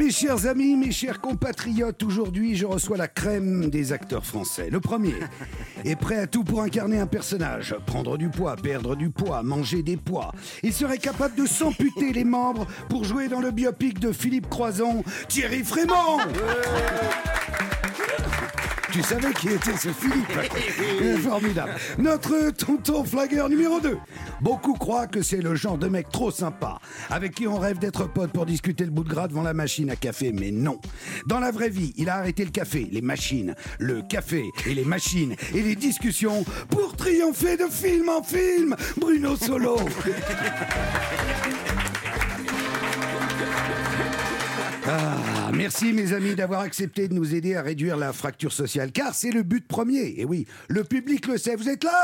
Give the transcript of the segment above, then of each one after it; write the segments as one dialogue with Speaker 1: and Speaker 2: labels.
Speaker 1: Mes chers amis, mes chers compatriotes, aujourd'hui je reçois la crème des acteurs français. Le premier est prêt à tout pour incarner un personnage, prendre du poids, perdre du poids, manger des pois. Il serait capable de s'amputer les membres pour jouer dans le biopic de Philippe Croizon, Thierry Frémont. Tu savais qui était ce Philippe? Formidable. Notre tonton flingueur numéro 2. Beaucoup croient que c'est le genre de mec trop sympa, avec qui on rêve d'être pote pour discuter le bout de gras devant la machine à café, mais non. Dans la vraie vie, il a arrêté le café, les machines, le café et les machines et les discussions pour triompher de film en film. Bruno Solo. Ah, merci mes amis d'avoir accepté de nous aider à réduire la fracture sociale, car c'est le but premier. Et oui, le public le sait, vous êtes là ?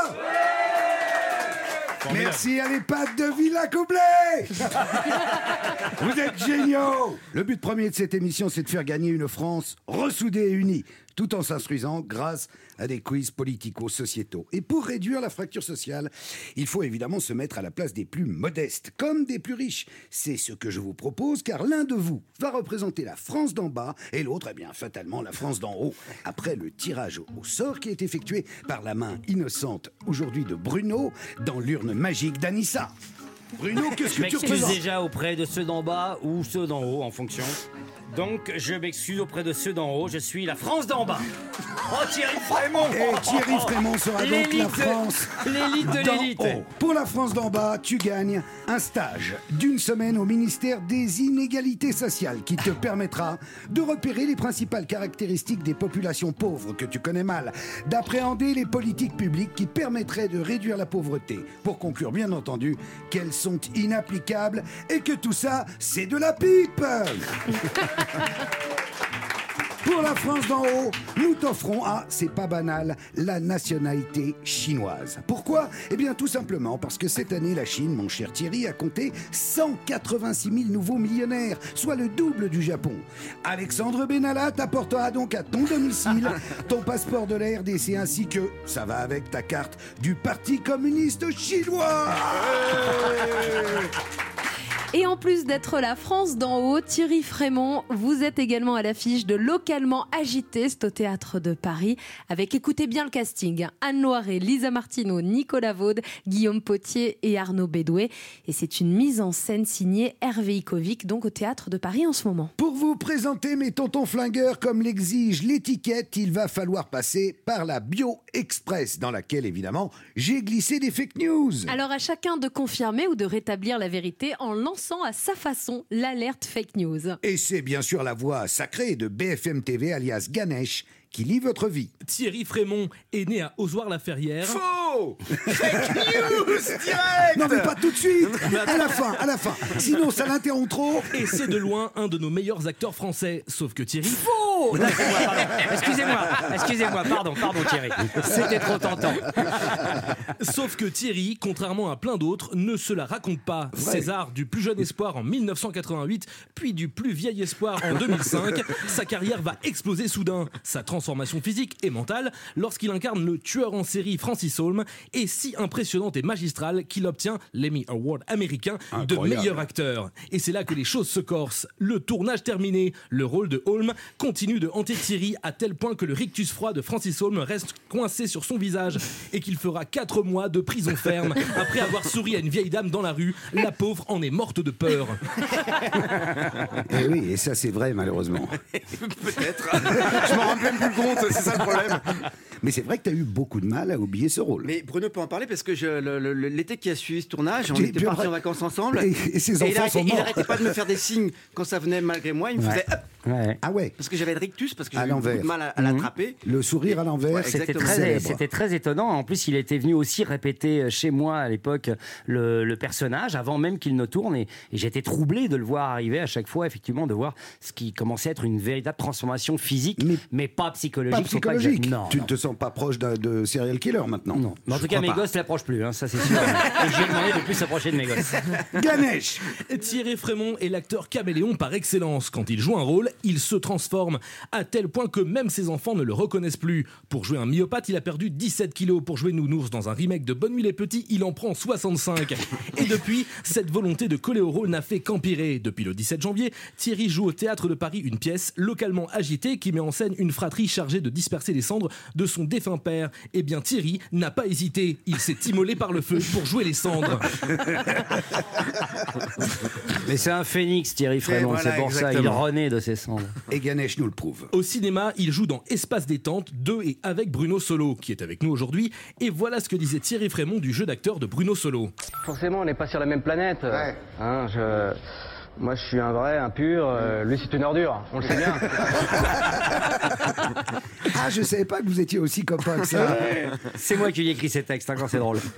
Speaker 1: Merci à l'EHPAD de Villacoublay. Vous êtes géniaux. Le but premier de cette émission, c'est de faire gagner une France ressoudée et unie, tout en s'instruisant grâce à des quiz politico-sociétaux. Et pour réduire la fracture sociale, il faut évidemment se mettre à la place des plus modestes, comme des plus riches. C'est ce que je vous propose, car l'un de vous va représenter la France d'en bas, et l'autre, eh bien, fatalement, la France d'en haut. Après le tirage au sort qui est effectué par la main innocente, aujourd'hui de Bruno, dans l'urne magique d'Anissa. Bruno, qu'est-ce que tu représentes ?
Speaker 2: Je m'excuse déjà auprès de ceux d'en bas ou ceux d'en haut, en fonction. Donc, je m'excuse auprès de ceux d'en haut. Je suis la France d'en bas. Oh, Thierry Frémont.
Speaker 1: Et Thierry Frémont sera donc la France
Speaker 2: l'élite de l'élite.
Speaker 1: haut. Pour la France d'en bas, tu gagnes un stage d'une semaine au ministère des Inégalités sociales qui te permettra de repérer les principales caractéristiques des populations pauvres que tu connais mal, d'appréhender les politiques publiques qui permettraient de réduire la pauvreté. Pour conclure, bien entendu, qu'elles sont inapplicables et que tout ça, c'est de la pipe. Pour la France d'en haut, nous t'offrons, c'est pas banal, la nationalité chinoise. Pourquoi ? Eh bien tout simplement parce que cette année, la Chine, mon cher Thierry, a compté 186 000 nouveaux millionnaires, soit le double du Japon. Alexandre Benalla t'apportera donc à ton domicile ton passeport de la RDC ainsi que, ça va avec ta carte, du Parti communiste chinois.
Speaker 3: Et en plus d'être la France d'en haut, Thierry Frémont, vous êtes également à l'affiche de Localement Agité, c'est au Théâtre de Paris, avec, écoutez bien le casting, Anne Noiret, Lisa Martineau, Nicolas Vaud, Guillaume Potier et Arnaud Bédoué. Et c'est une mise en scène signée Hervé Ikovic, donc au Théâtre de Paris en ce moment.
Speaker 1: Pour vous présenter mes tontons flingueurs comme l'exige l'étiquette, il va falloir passer par la Bio Express, dans laquelle, évidemment, j'ai glissé des fake news.
Speaker 3: Alors à chacun de confirmer ou de rétablir la vérité en lançant à sa façon l'alerte fake news.
Speaker 1: Et c'est bien sûr la voix sacrée de BFM TV alias Ganesh qui lit votre vie.
Speaker 4: Thierry Frémont est né à Ozoir-la-Ferrière.
Speaker 1: Faux. Fake news direct. Non mais pas tout de suite. À la fin. Sinon ça l'interrompt trop.
Speaker 4: Et c'est de loin un de nos meilleurs acteurs français. Sauf que Thierry...
Speaker 2: Faux. Excusez-moi, pardon Thierry. C'était trop tentant.
Speaker 4: Sauf que Thierry, contrairement à plein d'autres, ne se la raconte pas.
Speaker 1: Ouais.
Speaker 4: César du plus jeune espoir en 1988, puis du plus vieil espoir en 2005, sa carrière va exploser soudain. Sa transformation physique et mentale lorsqu'il incarne le tueur en série Francis Holm est si impressionnante et magistrale qu'il obtient l'Emmy Award américain de meilleur acteur. Et c'est là que les choses se corsent. Le tournage terminé, le rôle de Holm continue de hanter Thierry à tel point que le rictus froid de Francis Holm reste coincé sur son visage et qu'il fera 4 mois de prison ferme après avoir souri à une vieille dame dans la rue. La pauvre en est morte de peur.
Speaker 1: Et oui, et ça c'est vrai malheureusement.
Speaker 5: Peut-être. Je m'en rends même plus compte, c'est ça le problème.
Speaker 1: Mais c'est vrai que tu as eu beaucoup de mal à oublier ce rôle.
Speaker 5: Mais Bruno peut en parler parce que l'été qui a suivi ce tournage, on était partis en vacances ensemble.
Speaker 1: Et ses enfants sont morts.
Speaker 5: Il n'arrêtait pas de me faire des signes quand ça venait malgré moi. Il me faisait hop.
Speaker 2: Ouais.
Speaker 1: Ah ouais.
Speaker 5: Parce que j'avais le rictus, parce que j'avais
Speaker 1: l'envers.
Speaker 5: beaucoup de mal à l'attraper.
Speaker 1: Le sourire à l'envers,
Speaker 5: Ouais,
Speaker 2: C'était
Speaker 5: exactement.
Speaker 2: très étonnant. En plus, il était venu aussi répéter chez moi à l'époque le personnage avant même qu'il ne tourne. Et j'étais troublé de le voir arriver à chaque fois, effectivement, de voir ce qui commençait à être une véritable transformation physique, mais pas psychologique.
Speaker 1: Pas psychologique.
Speaker 2: Non,
Speaker 1: Tu ne te sens pas proche de serial killer maintenant.
Speaker 2: non. Mais en tout cas, mes gosses ne l'approchent plus, hein, ça c'est sûr. Et j'ai demandé de plus s'approcher de mes gosses.
Speaker 1: Ganesh.
Speaker 4: Thierry Frémont est l'acteur caméléon par excellence. Quand il joue un rôle, il se transforme à tel point que même ses enfants ne le reconnaissent plus. Pour jouer un myopathe, il a perdu 17 kilos. Pour jouer Nounours dans un remake de Bonne Nuit les Petits, il en prend 65. Et depuis, cette volonté de coller au rôle n'a fait qu'empirer. Depuis le 17 janvier, Thierry joue au Théâtre de Paris une pièce localement agitée qui met en scène une fratrie chargée de disperser les cendres de son défunt père. Eh bien, Thierry n'a pas hésité. Il s'est immolé par le feu pour jouer les cendres.
Speaker 2: Mais c'est un phénix, Thierry Frémont,
Speaker 1: voilà,
Speaker 2: c'est pour ça, il renaît de ses cendres.
Speaker 1: Et Ganesh nous le prouve.
Speaker 4: Au cinéma, il joue dans Espace détente de et avec Bruno Solo, qui est avec nous aujourd'hui. Et voilà ce que disait Thierry Frémont du jeu d'acteur de Bruno Solo.
Speaker 6: Forcément, on n'est pas sur la même planète.
Speaker 1: Ouais.
Speaker 6: Hein, moi, je suis un vrai, un pur. Lui, c'est une ordure. On le sait bien.
Speaker 1: Ah, je savais pas que vous étiez aussi copains que ça.
Speaker 2: C'est moi qui ai écrit ces textes, quand c'est drôle.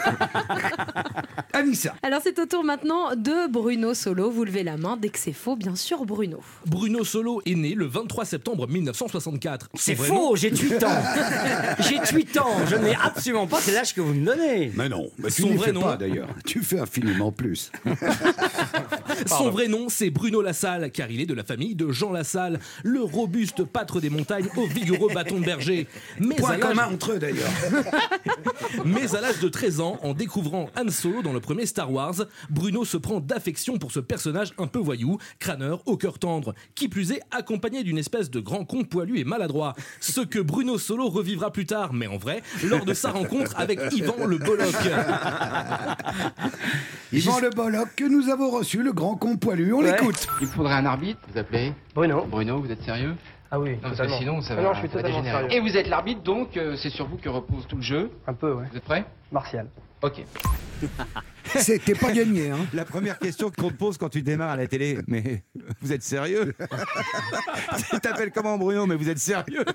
Speaker 1: Anissa.
Speaker 3: Alors c'est au tour maintenant de Bruno Solo. Vous levez la main dès que c'est faux, bien sûr, Bruno.
Speaker 4: Bruno Solo est né le 23 septembre 1964.
Speaker 2: C'est faux, j'ai 8 ans. J'ai 8 ans, je n'ai absolument pas, c'est l'âge que vous me donnez.
Speaker 1: Mais non, mais tu
Speaker 4: Son
Speaker 1: n'y
Speaker 4: vrai
Speaker 1: fais
Speaker 4: nom.
Speaker 1: pas d'ailleurs. Tu fais infiniment plus.
Speaker 4: Son vrai nom, c'est Bruno Lassalle, car il est de la famille de Jean Lassalle, le robuste pâtre des montagnes au vigoureux bâton de berger.
Speaker 1: Point commun entre eux d'ailleurs.
Speaker 4: Mais à l'âge de 13 ans, en découvrant Han Solo dans le premier Star Wars, Bruno se prend d'affection pour ce personnage un peu voyou, crâneur au cœur tendre, qui plus est accompagné d'une espèce de grand con poilu et maladroit. Ce que Bruno Solo revivra plus tard, mais en vrai, lors de sa rencontre avec Yvan le Bolloc.
Speaker 1: Yvan le Bolloc que nous avons reçu, le grand con poilu. On l'écoute.
Speaker 7: Il me faudrait un arbitre, vous appelez
Speaker 6: Bruno.
Speaker 7: Bruno, vous êtes sérieux?
Speaker 6: Ah oui,
Speaker 7: Non, parce que
Speaker 6: totalement.
Speaker 7: sinon ça
Speaker 6: Ah
Speaker 7: va,
Speaker 6: non, je suis
Speaker 7: ça va
Speaker 6: totalement
Speaker 7: dégénérer.
Speaker 6: sérieux.
Speaker 7: Et vous êtes l'arbitre, donc c'est sur vous que repose tout le jeu.
Speaker 6: Un peu, ouais.
Speaker 7: Vous êtes prêts?
Speaker 6: Martial.
Speaker 7: Ok.
Speaker 1: C'était pas gagné, hein.
Speaker 8: La première question qu'on te pose quand tu démarres à la télé, mais vous êtes sérieux? Tu t'appelles comment, Bruno? Mais vous êtes sérieux?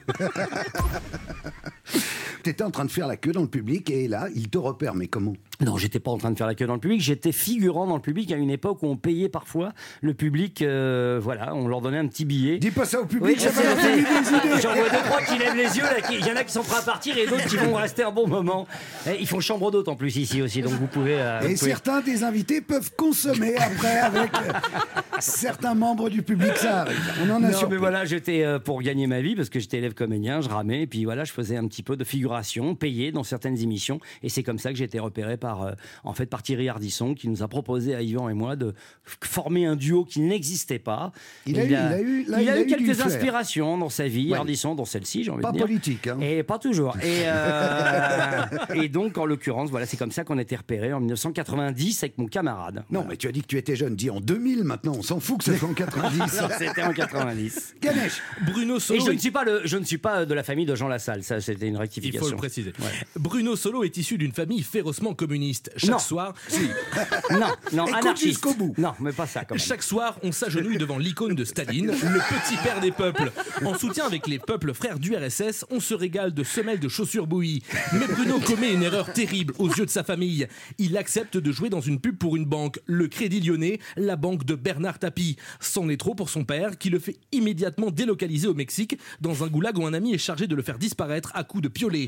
Speaker 1: T'étais en train de faire la queue dans le public et là, il te repère. Mais comment?
Speaker 2: Non, j'étais pas en train de faire la queue dans le public, j'étais figurant dans le public à une époque où on payait parfois le public, voilà, on leur donnait un petit billet.
Speaker 1: Dis pas ça au public,
Speaker 2: Oui,
Speaker 1: ça va leur donner des idées.
Speaker 2: j'en vois 2-3 qui lèvent les yeux, là, il y en a qui sont prêts à partir et d'autres qui vont rester un bon moment. Et ils font chambre d'hôte en plus ici aussi, donc vous pouvez...
Speaker 1: Et certains des invités peuvent consommer après avec certains membres du public, ça arrive. On en a
Speaker 2: Non,
Speaker 1: surpris.
Speaker 2: mais voilà, j'étais pour gagner ma vie parce que j'étais élève comédien, je ramais, et puis voilà, je faisais un petit peu de figuration, payé dans certaines émissions, et c'est comme ça que j'ai été repéré par Thierry Ardisson, qui nous a proposé à Yvan et moi de former un duo qui n'existait pas.
Speaker 1: Il a eu
Speaker 2: il a eu
Speaker 1: du
Speaker 2: quelques
Speaker 1: flair.
Speaker 2: inspirations dans sa vie,
Speaker 1: Ouais.
Speaker 2: Ardisson, dans celle-ci, j'ai envie
Speaker 1: Pas
Speaker 2: de dire.
Speaker 1: politique, hein.
Speaker 2: Et pas toujours. Et donc, en l'occurrence, voilà, c'est comme ça qu'on a été repéré en 1990 avec mon camarade.
Speaker 1: Non, mais tu as dit que tu étais jeune. Dis en 2000 maintenant. On s'en fout que ça soit en 90.
Speaker 2: C'était en 90.
Speaker 1: Ganesh.
Speaker 4: Bruno
Speaker 2: Et
Speaker 4: Solo
Speaker 2: je ne suis pas de la famille de Jean Lassalle, ça c'était une
Speaker 4: Il
Speaker 2: rectification.
Speaker 4: faut le préciser. Bruno Solo est issu d'une famille férocement communiste. Chaque
Speaker 2: Non.
Speaker 4: soir,
Speaker 2: Non,
Speaker 1: Écoute
Speaker 2: anarchiste.
Speaker 1: jusqu'au bout.
Speaker 2: Non, mais pas ça quand même.
Speaker 4: chaque soir, on s'agenouille devant l'icône de Staline, le petit père des peuples. En soutien avec les peuples frères du RSS, on se régale de semelles de chaussures bouillies. Mais Bruno commet une erreur terrible aux yeux de sa famille. Il accepte de jouer dans une pub pour une banque, le Crédit Lyonnais, la banque de Bernard Tapie. C'en est trop pour son père, qui le fait immédiatement délocaliser au Mexique, dans un goulag où un ami est chargé de le faire disparaître à coups de piolet.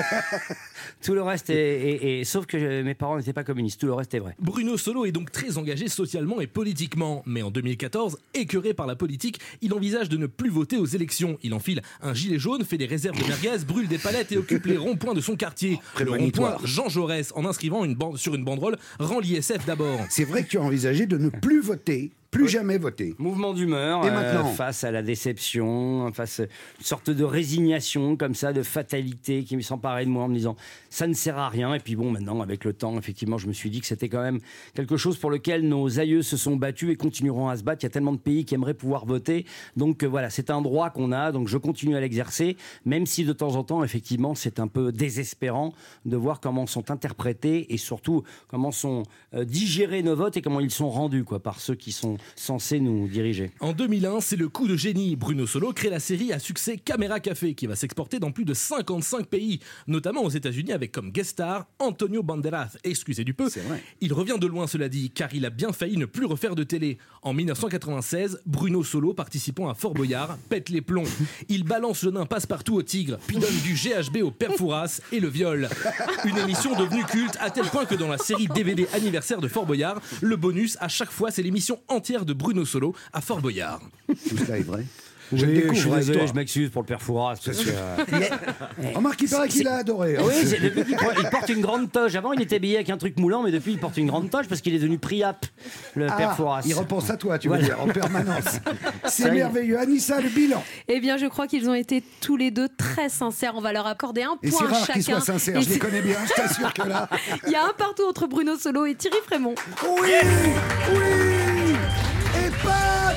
Speaker 2: Tout le reste est sauf que mes parents n'étaient pas communistes, tout le reste est vrai.
Speaker 4: Bruno Solo est donc très engagé socialement et politiquement. Mais en 2014, écœuré par la politique, il envisage de ne plus voter aux élections. Il enfile un gilet jaune, fait des réserves de merguez, brûle des palettes et occupe les ronds-points de son quartier. Le
Speaker 1: prémonitoire.
Speaker 4: rond-point Jean Jaurès, en inscrivant sur une banderole « Rends l'ISF d'abord ».
Speaker 1: C'est vrai que tu as envisagé de ne plus voter. Plus jamais voter.
Speaker 2: Mouvement d'humeur
Speaker 1: Et maintenant
Speaker 2: face à la déception, face à une sorte de résignation comme ça, de fatalité qui s'emparait de moi en me disant ça ne sert à rien. Et puis bon, maintenant avec le temps, effectivement, je me suis dit que c'était quand même quelque chose pour lequel nos aïeux se sont battus et continueront à se battre. Il y a tellement de pays qui aimeraient pouvoir voter. Donc voilà, c'est un droit qu'on a, donc je continue à l'exercer, même si de temps en temps, effectivement, c'est un peu désespérant de voir comment sont interprétés et surtout comment sont digérés nos votes et comment ils sont rendus par ceux qui sont censé nous diriger.
Speaker 4: En 2001, c'est le coup de génie. Bruno Solo crée la série à succès Caméra Café, qui va s'exporter dans plus de 55 pays, notamment aux États-Unis avec comme guest star Antonio Banderas. Excusez du peu.
Speaker 1: C'est vrai.
Speaker 4: Il revient de loin, cela dit, car il a bien failli ne plus refaire de télé. En 1996, Bruno Solo, participant à Fort Boyard, pète les plombs. Il balance le nain passe-partout au tigre, puis donne du GHB au père Fouras et le viol. Une émission devenue culte à tel point que dans la série DVD anniversaire de Fort Boyard, le bonus à chaque fois, c'est l'émission entière portière de Bruno Solo à Fort Boyard.
Speaker 1: Tout ça est vrai.
Speaker 2: Je
Speaker 1: découvre
Speaker 2: suis
Speaker 1: la
Speaker 2: désolé,
Speaker 1: histoire.
Speaker 2: je m'excuse pour le père Fouras. Parce que,
Speaker 1: Remarque, il paraît qu'il a adoré.
Speaker 2: Oui, depuis qu'il porte une grande toge. Avant, il était habillé avec un truc moulant, mais depuis, il porte une grande toge parce qu'il est devenu priap, le père Fouras.
Speaker 1: Il repense à toi, tu
Speaker 2: Voilà.
Speaker 1: veux dire, en permanence. C'est
Speaker 2: Ça y est.
Speaker 1: merveilleux. Anissa, le bilan.
Speaker 3: Eh bien, je crois qu'ils ont été tous les deux très sincères. On va leur accorder un
Speaker 1: Et c'est
Speaker 3: point
Speaker 1: rare
Speaker 3: chacun.
Speaker 1: qu'ils soient sincères,
Speaker 3: Et
Speaker 1: je les
Speaker 3: c'est-
Speaker 1: connais bien, je t'assure que là.
Speaker 3: Il y a un partout entre Bruno Solo et Thierry Frémont.
Speaker 1: Oui, oui. Et pas.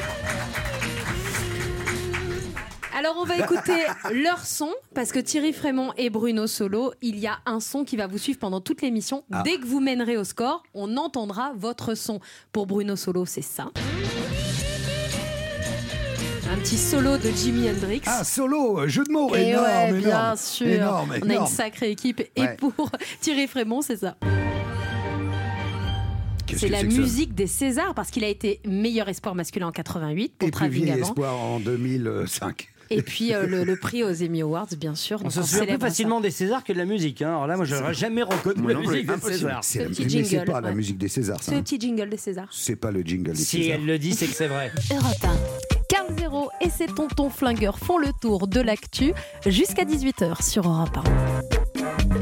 Speaker 3: Alors on va écouter leur son parce que Thierry Frémont et Bruno Solo, il y a un son qui va vous suivre pendant toute l'émission. Dès que vous mènerez au score, on entendra votre son. Pour Bruno Solo, c'est ça. Un petit solo de Jimi Hendrix.
Speaker 1: Ah, Solo, jeu de mots,
Speaker 3: Et
Speaker 1: énorme,
Speaker 3: ouais,
Speaker 1: énorme.
Speaker 3: bien sûr.
Speaker 1: Énorme,
Speaker 3: On a une
Speaker 1: énorme.
Speaker 3: sacrée équipe. Et
Speaker 1: Ouais.
Speaker 3: pour Thierry Frémont, c'est ça.
Speaker 1: Qu'est-ce
Speaker 3: C'est
Speaker 1: que
Speaker 3: la
Speaker 1: que ça
Speaker 3: musique des Césars parce qu'il a été meilleur espoir masculin en 88 pour
Speaker 1: Et plus vieil
Speaker 3: Travelling avant.
Speaker 1: espoir en 2005.
Speaker 3: Et puis le prix aux Emmy Awards, bien sûr.
Speaker 2: On
Speaker 3: Donc
Speaker 2: se
Speaker 3: on
Speaker 2: souvient plus
Speaker 3: célèbre ça.
Speaker 2: facilement des Césars que de la musique. Hein. Alors là, moi, j'aurais jamais reconnu
Speaker 5: Moi
Speaker 2: la
Speaker 5: non plus,
Speaker 2: musique des
Speaker 5: impossible.
Speaker 2: Césars.
Speaker 1: C'est
Speaker 3: Le
Speaker 1: la-
Speaker 3: petit
Speaker 1: mais c'est
Speaker 3: jingle,
Speaker 1: pas la
Speaker 3: ouais.
Speaker 1: musique des Césars, ça.
Speaker 3: C'est le
Speaker 1: hein.
Speaker 3: petit jingle des Césars.
Speaker 1: C'est pas le jingle des
Speaker 2: Si
Speaker 1: Césars.
Speaker 2: elle le dit, c'est que c'est vrai.
Speaker 3: Europe 1. Carl Zéro et ses tontons flingueurs font le tour de l'actu jusqu'à 18h sur Europe 1.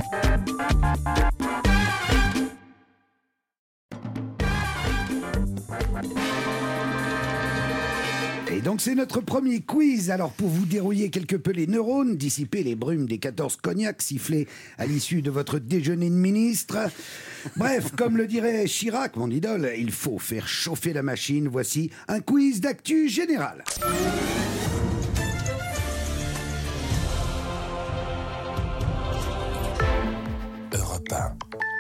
Speaker 1: Et donc c'est notre premier quiz. Alors pour vous dérouiller quelque peu les neurones, dissiper les brumes des 14 cognacs sifflés à l'issue de votre déjeuner de ministre. Bref, comme le dirait Chirac, mon idole, il faut faire chauffer la machine. Voici un quiz d'actu général. Europe 1.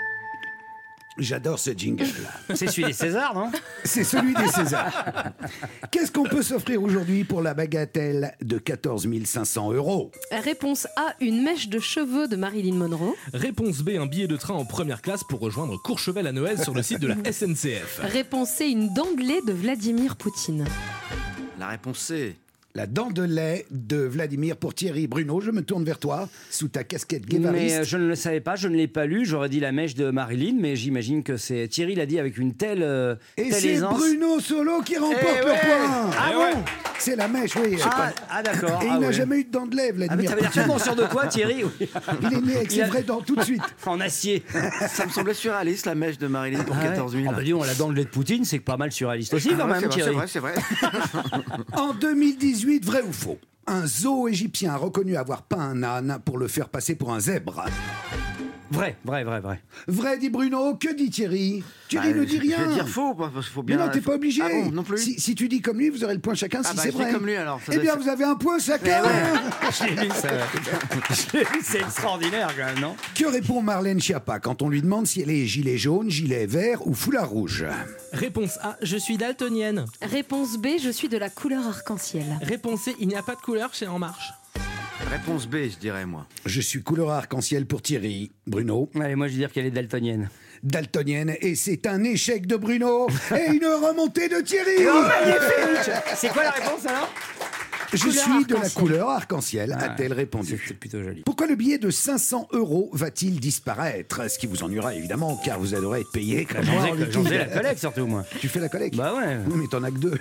Speaker 1: J'adore ce jingle.
Speaker 2: C'est celui des Césars, non?
Speaker 1: C'est celui des Césars. Qu'est-ce qu'on peut s'offrir aujourd'hui pour la bagatelle de 14 500 €?
Speaker 3: Réponse A, une mèche de cheveux de Marilyn Monroe.
Speaker 4: Réponse B, un billet de train en première classe pour rejoindre Courchevel à Noël sur le site de la SNCF.
Speaker 3: Réponse C, une denglée de Vladimir Poutine.
Speaker 5: La réponse C.
Speaker 1: La dent de lait de Vladimir pour Thierry. Bruno, je me tourne vers toi, sous ta casquette
Speaker 2: Mais
Speaker 1: guévariste.
Speaker 2: je ne le savais pas, je ne l'ai pas lu. J'aurais dit la mèche de Marilyn, mais j'imagine que c'est. Thierry l'a dit avec une telle,
Speaker 1: Et
Speaker 2: telle
Speaker 1: c'est
Speaker 2: aisance.
Speaker 1: Bruno Solo qui remporte
Speaker 2: Eh
Speaker 1: le
Speaker 2: ouais.
Speaker 1: point.
Speaker 2: Ah bon?
Speaker 1: C'est la mèche, oui.
Speaker 2: D'accord.
Speaker 1: Et il
Speaker 2: ah
Speaker 1: n'a
Speaker 2: ouais.
Speaker 1: jamais eu de dent de lait,
Speaker 2: Ah, mais
Speaker 1: Vladimir
Speaker 2: t'avais l'air
Speaker 1: Poutine.
Speaker 2: tellement sûr de quoi, Thierry? Oui.
Speaker 1: Il est né avec
Speaker 2: Il
Speaker 1: ses
Speaker 2: a-
Speaker 1: vraies dents tout de suite.
Speaker 2: En acier.
Speaker 5: Ça me semblait surréaliste, la mèche de Marilyn pour
Speaker 2: Ah ouais.
Speaker 5: 14 000.
Speaker 2: Ah bah dis donc, la dent de lait de Poutine, c'est pas mal surréaliste aussi, quand
Speaker 5: Ah ouais,
Speaker 2: même,
Speaker 5: c'est
Speaker 2: Thierry.
Speaker 5: vrai, c'est vrai.
Speaker 1: En 2018, vrai ou faux? Un zoo égyptien a reconnu avoir peint un âne pour le faire passer pour un zèbre.
Speaker 2: Vrai.
Speaker 1: Vrai, dit Bruno. Que dit Thierry? Thierry ne dit rien.
Speaker 5: Je vais dire faux, parce qu'il faut
Speaker 1: Mais
Speaker 5: bien.
Speaker 1: non, t'es pas obligé.
Speaker 5: Ah bon, non plus.
Speaker 1: Si tu dis comme lui, vous aurez le point chacun si
Speaker 5: bah,
Speaker 1: c'est
Speaker 5: je dis
Speaker 1: vrai.
Speaker 5: comme lui, alors. Ça
Speaker 1: Eh
Speaker 5: doit
Speaker 1: bien,
Speaker 5: être-
Speaker 1: vous avez un point chacun.
Speaker 2: Je l'ai lu, ça. Je l'ai lu, c'est extraordinaire, quand même, non?
Speaker 1: Que répond Marlène Schiappa quand on lui demande si elle est gilet jaune, gilet vert ou foulard rouge?
Speaker 4: Réponse A, je suis daltonienne.
Speaker 3: Réponse B, je suis de la couleur arc-en-ciel.
Speaker 4: Réponse C, il n'y a pas de couleur chez En Marche.
Speaker 5: Réponse B, je dirais, moi.
Speaker 1: Je suis couleur arc-en-ciel pour Thierry. Bruno,
Speaker 2: Allez, moi, je vais dire qu'elle est daltonienne.
Speaker 1: daltonienne, et c'est un échec de Bruno et une remontée de Thierry.
Speaker 2: C'est quoi la réponse, alors?
Speaker 1: Je
Speaker 3: Couleur
Speaker 1: suis de la
Speaker 3: arc-en-ciel.
Speaker 1: couleur arc-en-ciel, a-t-elle répondu.
Speaker 2: C'est plutôt joli.
Speaker 1: Pourquoi le billet de 500 € va-t-il disparaître? Ce qui vous ennuiera évidemment, car vous adorez être payé. Comme moi, en
Speaker 2: J'en faisais la
Speaker 1: liquide.
Speaker 2: collecte, surtout, moi.
Speaker 1: Tu fais la collecte?
Speaker 2: Bah ouais.
Speaker 1: Oui, mais t'en as que deux.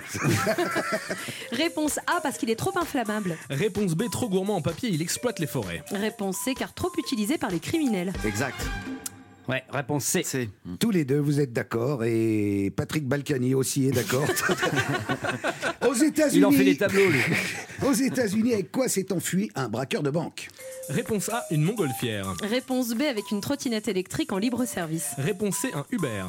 Speaker 3: Réponse A, parce qu'il est trop inflammable.
Speaker 4: Réponse B, trop gourmand en papier, il exploite les forêts.
Speaker 3: Réponse C, car trop utilisé par les criminels.
Speaker 5: Exact.
Speaker 2: Ouais, réponse C.
Speaker 5: C.
Speaker 1: Tous les deux, vous êtes d'accord, et Patrick Balkany aussi est d'accord. Aux États-Unis,
Speaker 2: Il en fait des tableaux, lui.
Speaker 1: Aux États-Unis, avec quoi s'est enfui un braqueur de banque?
Speaker 4: Réponse A, une montgolfière.
Speaker 3: Réponse B, avec une trottinette électrique en libre service.
Speaker 4: Réponse C, un Uber.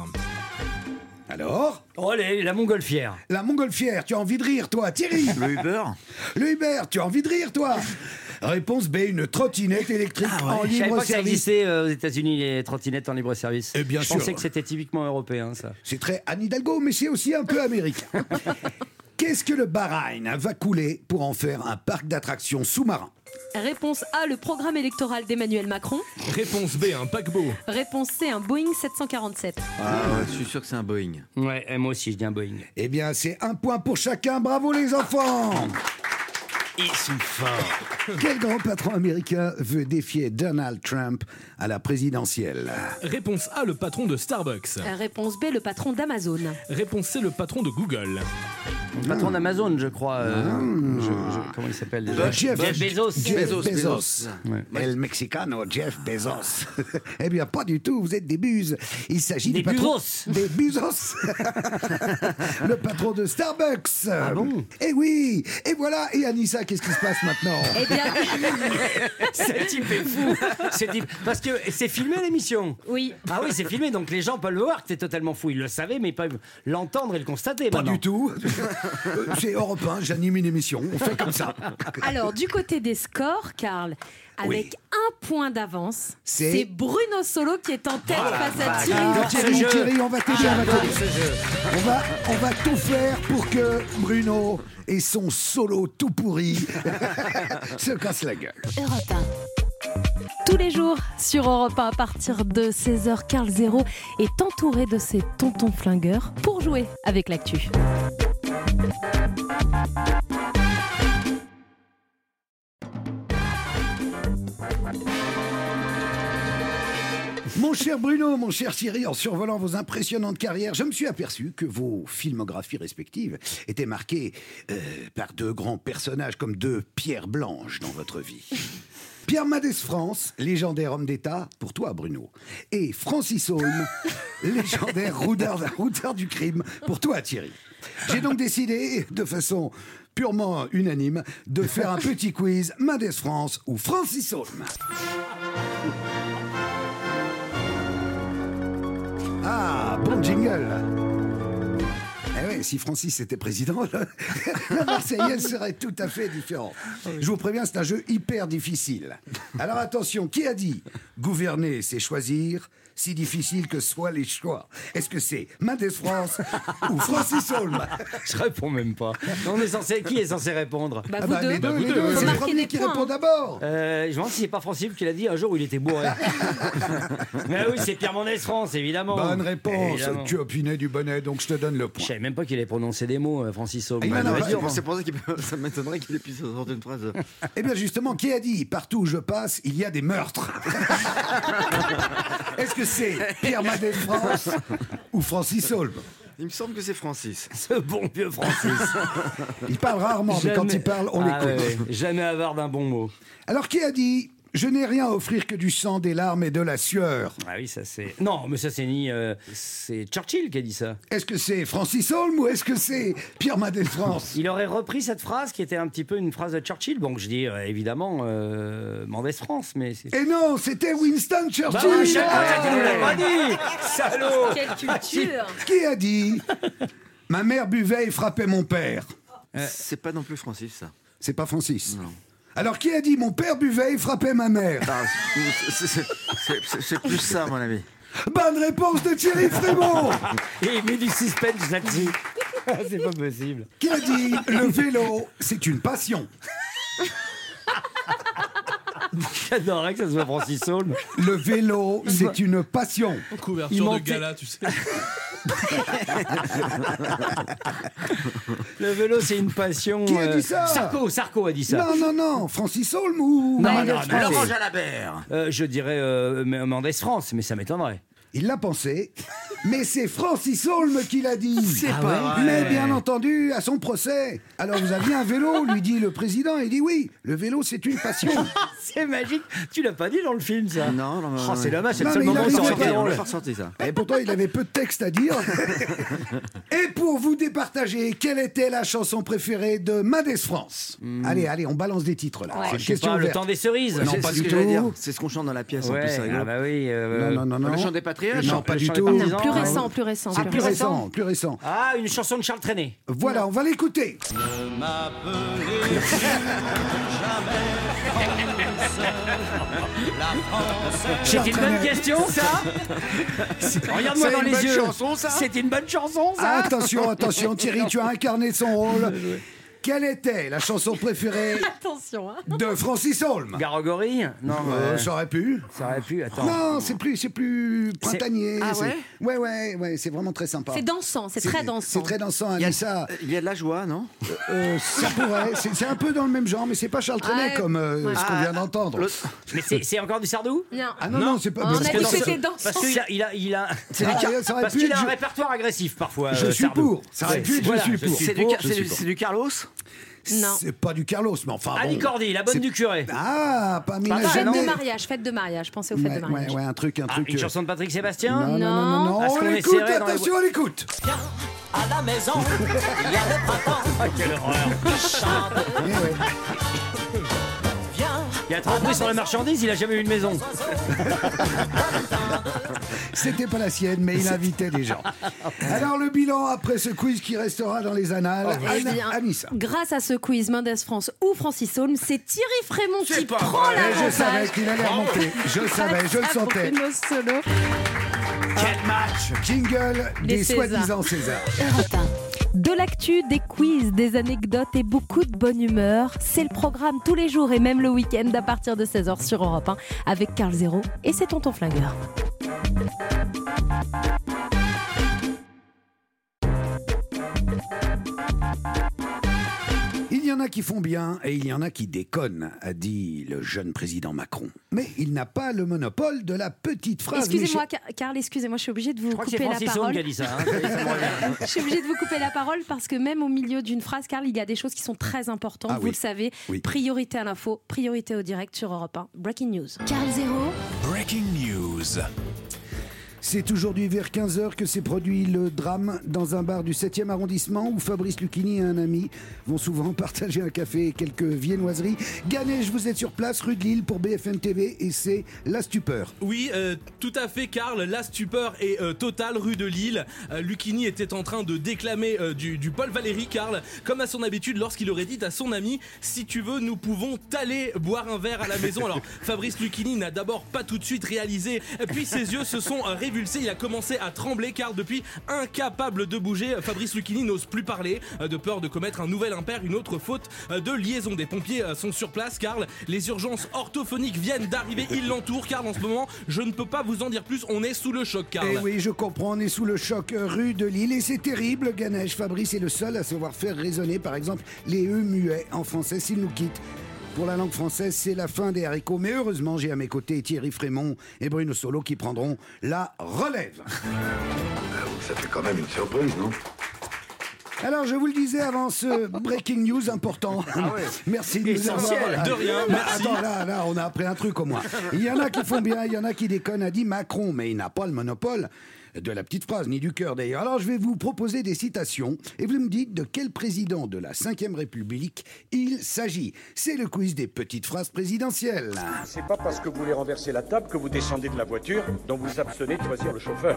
Speaker 1: Alors,
Speaker 2: Oh, la montgolfière.
Speaker 1: la montgolfière, tu as envie de rire, toi, Thierry?
Speaker 5: Le Uber.
Speaker 1: Le Uber, tu as envie de rire, toi? Réponse B, une trottinette électrique en
Speaker 2: Je savais
Speaker 1: libre
Speaker 2: pas que ça
Speaker 1: service.
Speaker 2: existait aux États-Unis, les trottinettes en libre service.
Speaker 1: Eh bien
Speaker 2: je
Speaker 1: sûr.
Speaker 2: pensais que c'était typiquement européen, ça.
Speaker 1: C'est très Anne Hidalgo, mais c'est aussi un peu américain. Qu'est-ce que le Bahreïn va couler pour en faire un parc d'attractions sous-marin?
Speaker 3: Réponse A, le programme électoral d'Emmanuel Macron.
Speaker 4: Réponse B, un paquebot.
Speaker 3: Réponse C, un Boeing 747.
Speaker 5: Ah ouais, je suis sûr que c'est un Boeing.
Speaker 2: Ouais, et moi aussi, je dis un Boeing.
Speaker 1: Eh bien, c'est un point pour chacun. Bravo les enfants! Ils sont forts. Quel grand patron américain veut défier Donald Trump à la présidentielle?
Speaker 4: Réponse A, le patron de Starbucks.
Speaker 3: Réponse B, le patron d'Amazon.
Speaker 4: Réponse C, le patron de Google.
Speaker 2: Le patron d'Amazon, je crois. Comment il s'appelle déjà?
Speaker 1: Jeff
Speaker 2: Bezos.
Speaker 1: Bezos.
Speaker 2: Ouais.
Speaker 1: El Mexicano, Jeff Bezos. Eh bien, pas du tout, vous êtes des buses. Il s'agit
Speaker 2: Des
Speaker 1: du patron...
Speaker 2: busos.
Speaker 1: Des busos. Le patron de Starbucks.
Speaker 2: Ah bon?
Speaker 1: Eh oui. Et voilà. Et Anissa, qu'est-ce qui se passe maintenant?
Speaker 3: Eh bien,
Speaker 2: Ce type est fou. Parce que c'est filmé l'émission.
Speaker 3: oui.
Speaker 2: Ah oui, c'est filmé, donc les gens peuvent le voir que t'es totalement fou. Ils le savaient, mais ils peuvent l'entendre et le constater.
Speaker 1: Pas
Speaker 2: maintenant.
Speaker 1: du tout. C'est Europe 1, j'anime une émission. On fait comme ça.
Speaker 3: Alors, du côté des scores, Karl, avec un point d'avance, c'est Bruno Solo qui est en tête face à Thierry.
Speaker 1: Thierry, on va t'aider. On va tout faire pour que Bruno et son solo tout pourri se cassent la gueule.
Speaker 3: Europe 1. Tous les jours sur Europe 1 à partir de 16h, Karl Zéro est entouré de ses tontons flingueurs pour jouer avec l'actu.
Speaker 1: Mon cher Bruno, mon cher Thierry, en survolant vos impressionnantes carrières, je me suis aperçu que vos filmographies respectives étaient marquées par deux grands personnages comme deux pierres blanches dans votre vie. Pierre Mendès France, légendaire homme d'État, pour toi Bruno. Et Francis Holm, légendaire routeur du crime, pour toi Thierry. J'ai donc décidé, de façon purement unanime, de faire un petit quiz Mendès France ou Francis Holm. Ah, bon jingle. Eh oui, si Francis était président, la Marseillaise serait tout à fait différente. Je vous préviens, c'est un jeu hyper difficile. Alors attention, qui a dit « Gouverner, c'est choisir », si difficile que soient les choix? Est-ce que c'est Mendès France ou Francis Holm?
Speaker 2: Je réponds même pas. Qui est censé répondre?
Speaker 3: Vous deux.
Speaker 1: Les deux,
Speaker 3: Faut
Speaker 1: c'est le
Speaker 3: marquer
Speaker 1: premier
Speaker 3: des
Speaker 1: qui
Speaker 3: points,
Speaker 1: répond d'abord.
Speaker 2: Je me demande si c'est pas Francis qui l'a dit un jour où il était bourré. Mais oui, c'est Pierre Mendès France, évidemment.
Speaker 1: Bonne réponse.
Speaker 2: Évidemment.
Speaker 1: Tu opinais du bonnet, donc je te donne le
Speaker 2: Je
Speaker 1: point.
Speaker 2: savais même pas qu'il allait prononcer des mots, Francis Holm.
Speaker 1: Ah, non,
Speaker 2: Dur, hein.
Speaker 5: C'est pour ça que ça m'étonnerait qu'il ait pu sortir une phrase.
Speaker 1: Eh bien justement, qui a dit « Partout où je passe, il y a des meurtres » Est-ce que c'est Pierre Mendès France ou Francis Holm?
Speaker 5: Il me semble que c'est Francis.
Speaker 2: Ce bon vieux Francis.
Speaker 1: Il parle rarement, mais quand il parle, on l'écoute.
Speaker 2: Ouais. Jamais avare d'un bon mot.
Speaker 1: Alors qui a dit « Je n'ai rien à offrir que du sang, des larmes et de la sueur »
Speaker 2: Ah oui, ça c'est... Non, mais ça c'est ni... c'est Churchill qui a dit ça.
Speaker 1: Est-ce que c'est Francis Holm ou est-ce que c'est Pierre Mendès France?
Speaker 2: Il aurait repris cette phrase qui était un petit peu une phrase de Churchill. Bon, je dis évidemment Mendès France, mais... c'est...
Speaker 1: Et non, c'était Winston
Speaker 2: Bah,
Speaker 1: Churchill.
Speaker 2: tu nous l'as pas dit, salaud.
Speaker 3: Quelle culture.
Speaker 1: Qui a dit « Ma mère buvait et frappait mon père »
Speaker 5: C'est pas non plus Francis, ça.
Speaker 1: C'est pas Francis.
Speaker 5: Non.
Speaker 1: Alors qui a dit « Mon père buvait et frappait ma mère »
Speaker 5: Ah, c'est plus ça, à mon avis.
Speaker 1: Bonne réponse de Thierry Frémont.
Speaker 2: Et il met du suspense là-dessus. C'est pas possible.
Speaker 1: Qui a dit « Le vélo, c'est une passion »
Speaker 2: J'adorerais que ça soit Francis Holm.
Speaker 1: Le vélo, c'est une passion.
Speaker 4: Couverture de gala, tu sais.
Speaker 2: Le vélo, c'est une passion.
Speaker 1: Qui a dit ça?
Speaker 2: Sarko a dit ça.
Speaker 1: Non, Francis Holm ou
Speaker 2: Non,
Speaker 1: Mendès
Speaker 2: non,
Speaker 1: France?
Speaker 2: non,
Speaker 5: Laurent Jalabert.
Speaker 2: Je dirais Mendès France, mais ça m'étonnerait.
Speaker 1: Il l'a pensé, mais c'est Francis Holm qui l'a dit.
Speaker 5: C'est pas vrai.
Speaker 1: Mais bien entendu, à son procès. Alors vous aviez un vélo, lui dit le président. Il dit oui, le vélo c'est une passion.
Speaker 2: C'est magique. Tu l'as pas dit dans le film, ça?
Speaker 5: Non.
Speaker 2: Oh, c'est dommage, c'est le
Speaker 1: Non,
Speaker 2: seul
Speaker 1: mais il
Speaker 2: moment où
Speaker 1: a
Speaker 2: ça
Speaker 1: raison,
Speaker 2: aurait été
Speaker 1: c'est
Speaker 5: On
Speaker 2: drôle.
Speaker 5: l'a pas ressorti, ça.
Speaker 1: Et pourtant, il avait peu de texte à dire. Et pour vous départager, quelle était la chanson préférée de Mendès France? Allez, on balance des titres là.
Speaker 3: Ouais.
Speaker 1: C'est
Speaker 2: Je sais pas, le
Speaker 1: ouverte.
Speaker 2: temps des cerises.
Speaker 1: Non,
Speaker 5: C'est
Speaker 1: pas
Speaker 5: ce
Speaker 1: du
Speaker 5: que j'allais
Speaker 1: tout.
Speaker 5: dire. C'est ce qu'on chante dans la pièce, en plus, c'est
Speaker 2: Ouais,
Speaker 5: rigolo.
Speaker 2: ah bah oui.
Speaker 1: Non.
Speaker 5: Le chant des patriotes.
Speaker 1: Non, pas
Speaker 2: Le
Speaker 1: du
Speaker 2: chant des
Speaker 1: tout.
Speaker 2: partisans.
Speaker 3: Non, plus récent.
Speaker 1: C'est plus récent, plus récent.
Speaker 2: Ah, une chanson de Charles Trenet.
Speaker 1: Voilà, on va l'écouter.
Speaker 2: C'est une bonne question, ça. Regarde-moi dans les yeux.
Speaker 5: chanson, ça.
Speaker 2: C'est une bonne chanson, ça.
Speaker 1: Attention, Thierry, tu as incarné son rôle. Quelle était la chanson préférée
Speaker 3: Attention, hein.
Speaker 1: de Francis Holm?
Speaker 2: Garogori? Non,
Speaker 1: Ça aurait pu.
Speaker 2: ça aurait pu. Attends.
Speaker 1: Non, c'est plus printanier.
Speaker 5: Ah ouais
Speaker 1: Ouais, c'est vraiment très sympa.
Speaker 3: C'est dansant, c'est très dansant.
Speaker 1: C'est très dansant,
Speaker 5: Il y a-
Speaker 1: Anissa.
Speaker 5: Il y a de la joie, non?
Speaker 1: Ça pourrait. C'est un peu dans le même genre, mais c'est pas Charles Trenet
Speaker 3: Ouais.
Speaker 1: comme ce qu'on vient d'entendre.
Speaker 2: Mais c'est encore du Sardou?
Speaker 3: Non.
Speaker 1: Ah non, c'est pas.
Speaker 3: On a
Speaker 1: parce
Speaker 3: dit
Speaker 1: que
Speaker 3: que
Speaker 1: dans-
Speaker 3: c'était
Speaker 2: Parce
Speaker 3: dansant.
Speaker 2: qu'il a
Speaker 1: ça aurait
Speaker 2: parce
Speaker 1: pu
Speaker 2: qu'il
Speaker 1: être
Speaker 2: a un
Speaker 1: ju-
Speaker 2: répertoire agressif parfois.
Speaker 1: Je suis
Speaker 2: Sardou.
Speaker 1: pour. Ça aurait pu être
Speaker 2: Voilà,
Speaker 1: je suis pour.
Speaker 5: C'est du Carlos?
Speaker 3: Non.
Speaker 1: C'est pas du Carlos, mais enfin.
Speaker 2: Annie
Speaker 1: bon.
Speaker 2: Cordy, la bonne
Speaker 1: C'est-
Speaker 2: du curé.
Speaker 1: Ah, pas Mina
Speaker 2: mal,
Speaker 3: Fête
Speaker 2: non
Speaker 3: de
Speaker 1: Genet.
Speaker 3: mariage, fête de mariage. Pensez aux fêtes de mariage.
Speaker 1: Ouais, un truc.
Speaker 2: Ah, une chanson de Patrick Sébastien?
Speaker 1: Non.
Speaker 2: Est-ce
Speaker 1: On
Speaker 2: qu'on
Speaker 1: l'écoute,
Speaker 2: essaierait dans les
Speaker 1: attention, on l'écoute.
Speaker 9: À la maison, il y a le printemps
Speaker 2: Ah, quelle horreur.
Speaker 9: qui chante.
Speaker 1: Eh ouais.
Speaker 9: Viens,
Speaker 2: Il a trempé sur la marchandise, il a jamais eu une maison.
Speaker 1: C'était pas la sienne, mais il invitait des gens. Alors, le bilan après ce quiz qui restera dans les annales.
Speaker 3: Eh bien,
Speaker 1: Anissa.
Speaker 3: grâce à ce quiz Mendes France ou Francis Holm, c'est Thierry Frémont qui
Speaker 1: pas
Speaker 3: prend
Speaker 1: vrai. Je savais
Speaker 3: l'avantage.
Speaker 1: qu'il allait remonter. Je savais, je le
Speaker 3: Grâce à
Speaker 1: sentais.
Speaker 3: Bruno Solo.
Speaker 1: Quel match! Jingle
Speaker 3: Les
Speaker 1: des
Speaker 3: Césars.
Speaker 1: soi-disant Césars.
Speaker 3: Europe 1. De l'actu, des quiz, des anecdotes et beaucoup de bonne humeur. C'est le programme tous les jours et même le week-end à partir de 16h sur Europe 1 avec Carl Zéro et c'est Tonton Flingueur.
Speaker 1: Il y en a qui font bien et il y en a qui déconnent, a dit le jeune président Macron. Mais il n'a pas le monopole de la petite phrase.
Speaker 3: Excusez-moi, Carl, excusez-moi, je suis obligée de vous
Speaker 2: Je crois que c'est
Speaker 3: couper la
Speaker 2: Francis Holm
Speaker 3: parole.
Speaker 2: qui a dit ça. Hein. Ça me revient.
Speaker 3: Je suis obligée de vous couper la parole parce que même au milieu d'une phrase, Carl, il y a des choses qui sont très importantes.
Speaker 1: Ah
Speaker 3: vous
Speaker 1: oui.
Speaker 3: le savez.
Speaker 1: Oui.
Speaker 3: Priorité à l'info, priorité au direct sur Europe 1. Breaking news. Carl Zéro.
Speaker 10: Breaking news.
Speaker 1: C'est aujourd'hui vers 15h que s'est produit le drame dans un bar du 7e arrondissement où Fabrice Lucchini et un ami vont souvent partager un café et quelques viennoiseries. Ganesh, vous êtes sur place, rue de Lille pour BFM TV et c'est La Stupeur.
Speaker 4: Oui, tout à fait, Karl. La stupeur est totale, rue de Lille. Lucchini était en train de déclamer du Paul Valéry, Karl, comme à son habitude lorsqu'il aurait dit à son ami « Si tu veux, nous pouvons t'aller boire un verre à la maison ». Alors, Fabrice Lucchini n'a d'abord pas tout de suite réalisé, puis ses yeux se sont révulsés. Il a commencé à trembler, car depuis incapable de bouger, Fabrice Lucchini n'ose plus parler, de peur de commettre un nouvel impair, une autre faute de liaison. Des pompiers sont sur place, Karl. Les urgences orthophoniques viennent d'arriver, ils l'entourent, Karl. En ce moment, je ne peux pas vous en dire plus, on est sous le choc, Karl.
Speaker 1: Eh oui, je comprends, on est sous le choc rue de Lille et c'est terrible, Ganesh. Fabrice est le seul à savoir faire résonner, par exemple, les E muets en français s'il nous quitte. Pour la langue française, c'est la fin des haricots. Mais heureusement, j'ai à mes côtés Thierry Frémont et Bruno Solo qui prendront la relève.
Speaker 11: Ça fait quand même une surprise, non?
Speaker 1: Alors, je vous le disais avant ce breaking news important. Merci de nous avoir.
Speaker 2: Essentiel.
Speaker 4: De rien,
Speaker 1: Mais
Speaker 4: merci.
Speaker 1: attends, là, on a appris un truc au moins. Il y en a qui font bien, il y en a qui déconnent, a dit Macron, mais il n'a pas le monopole de la petite phrase, ni du cœur d'ailleurs. Alors, je vais vous proposer des citations et vous me dites de quel président de la Ve République il s'agit. C'est le quiz des petites phrases présidentielles.
Speaker 12: C'est pas parce que vous voulez renverser la table que vous descendez de la voiture dont vous abstenez de choisir le chauffeur.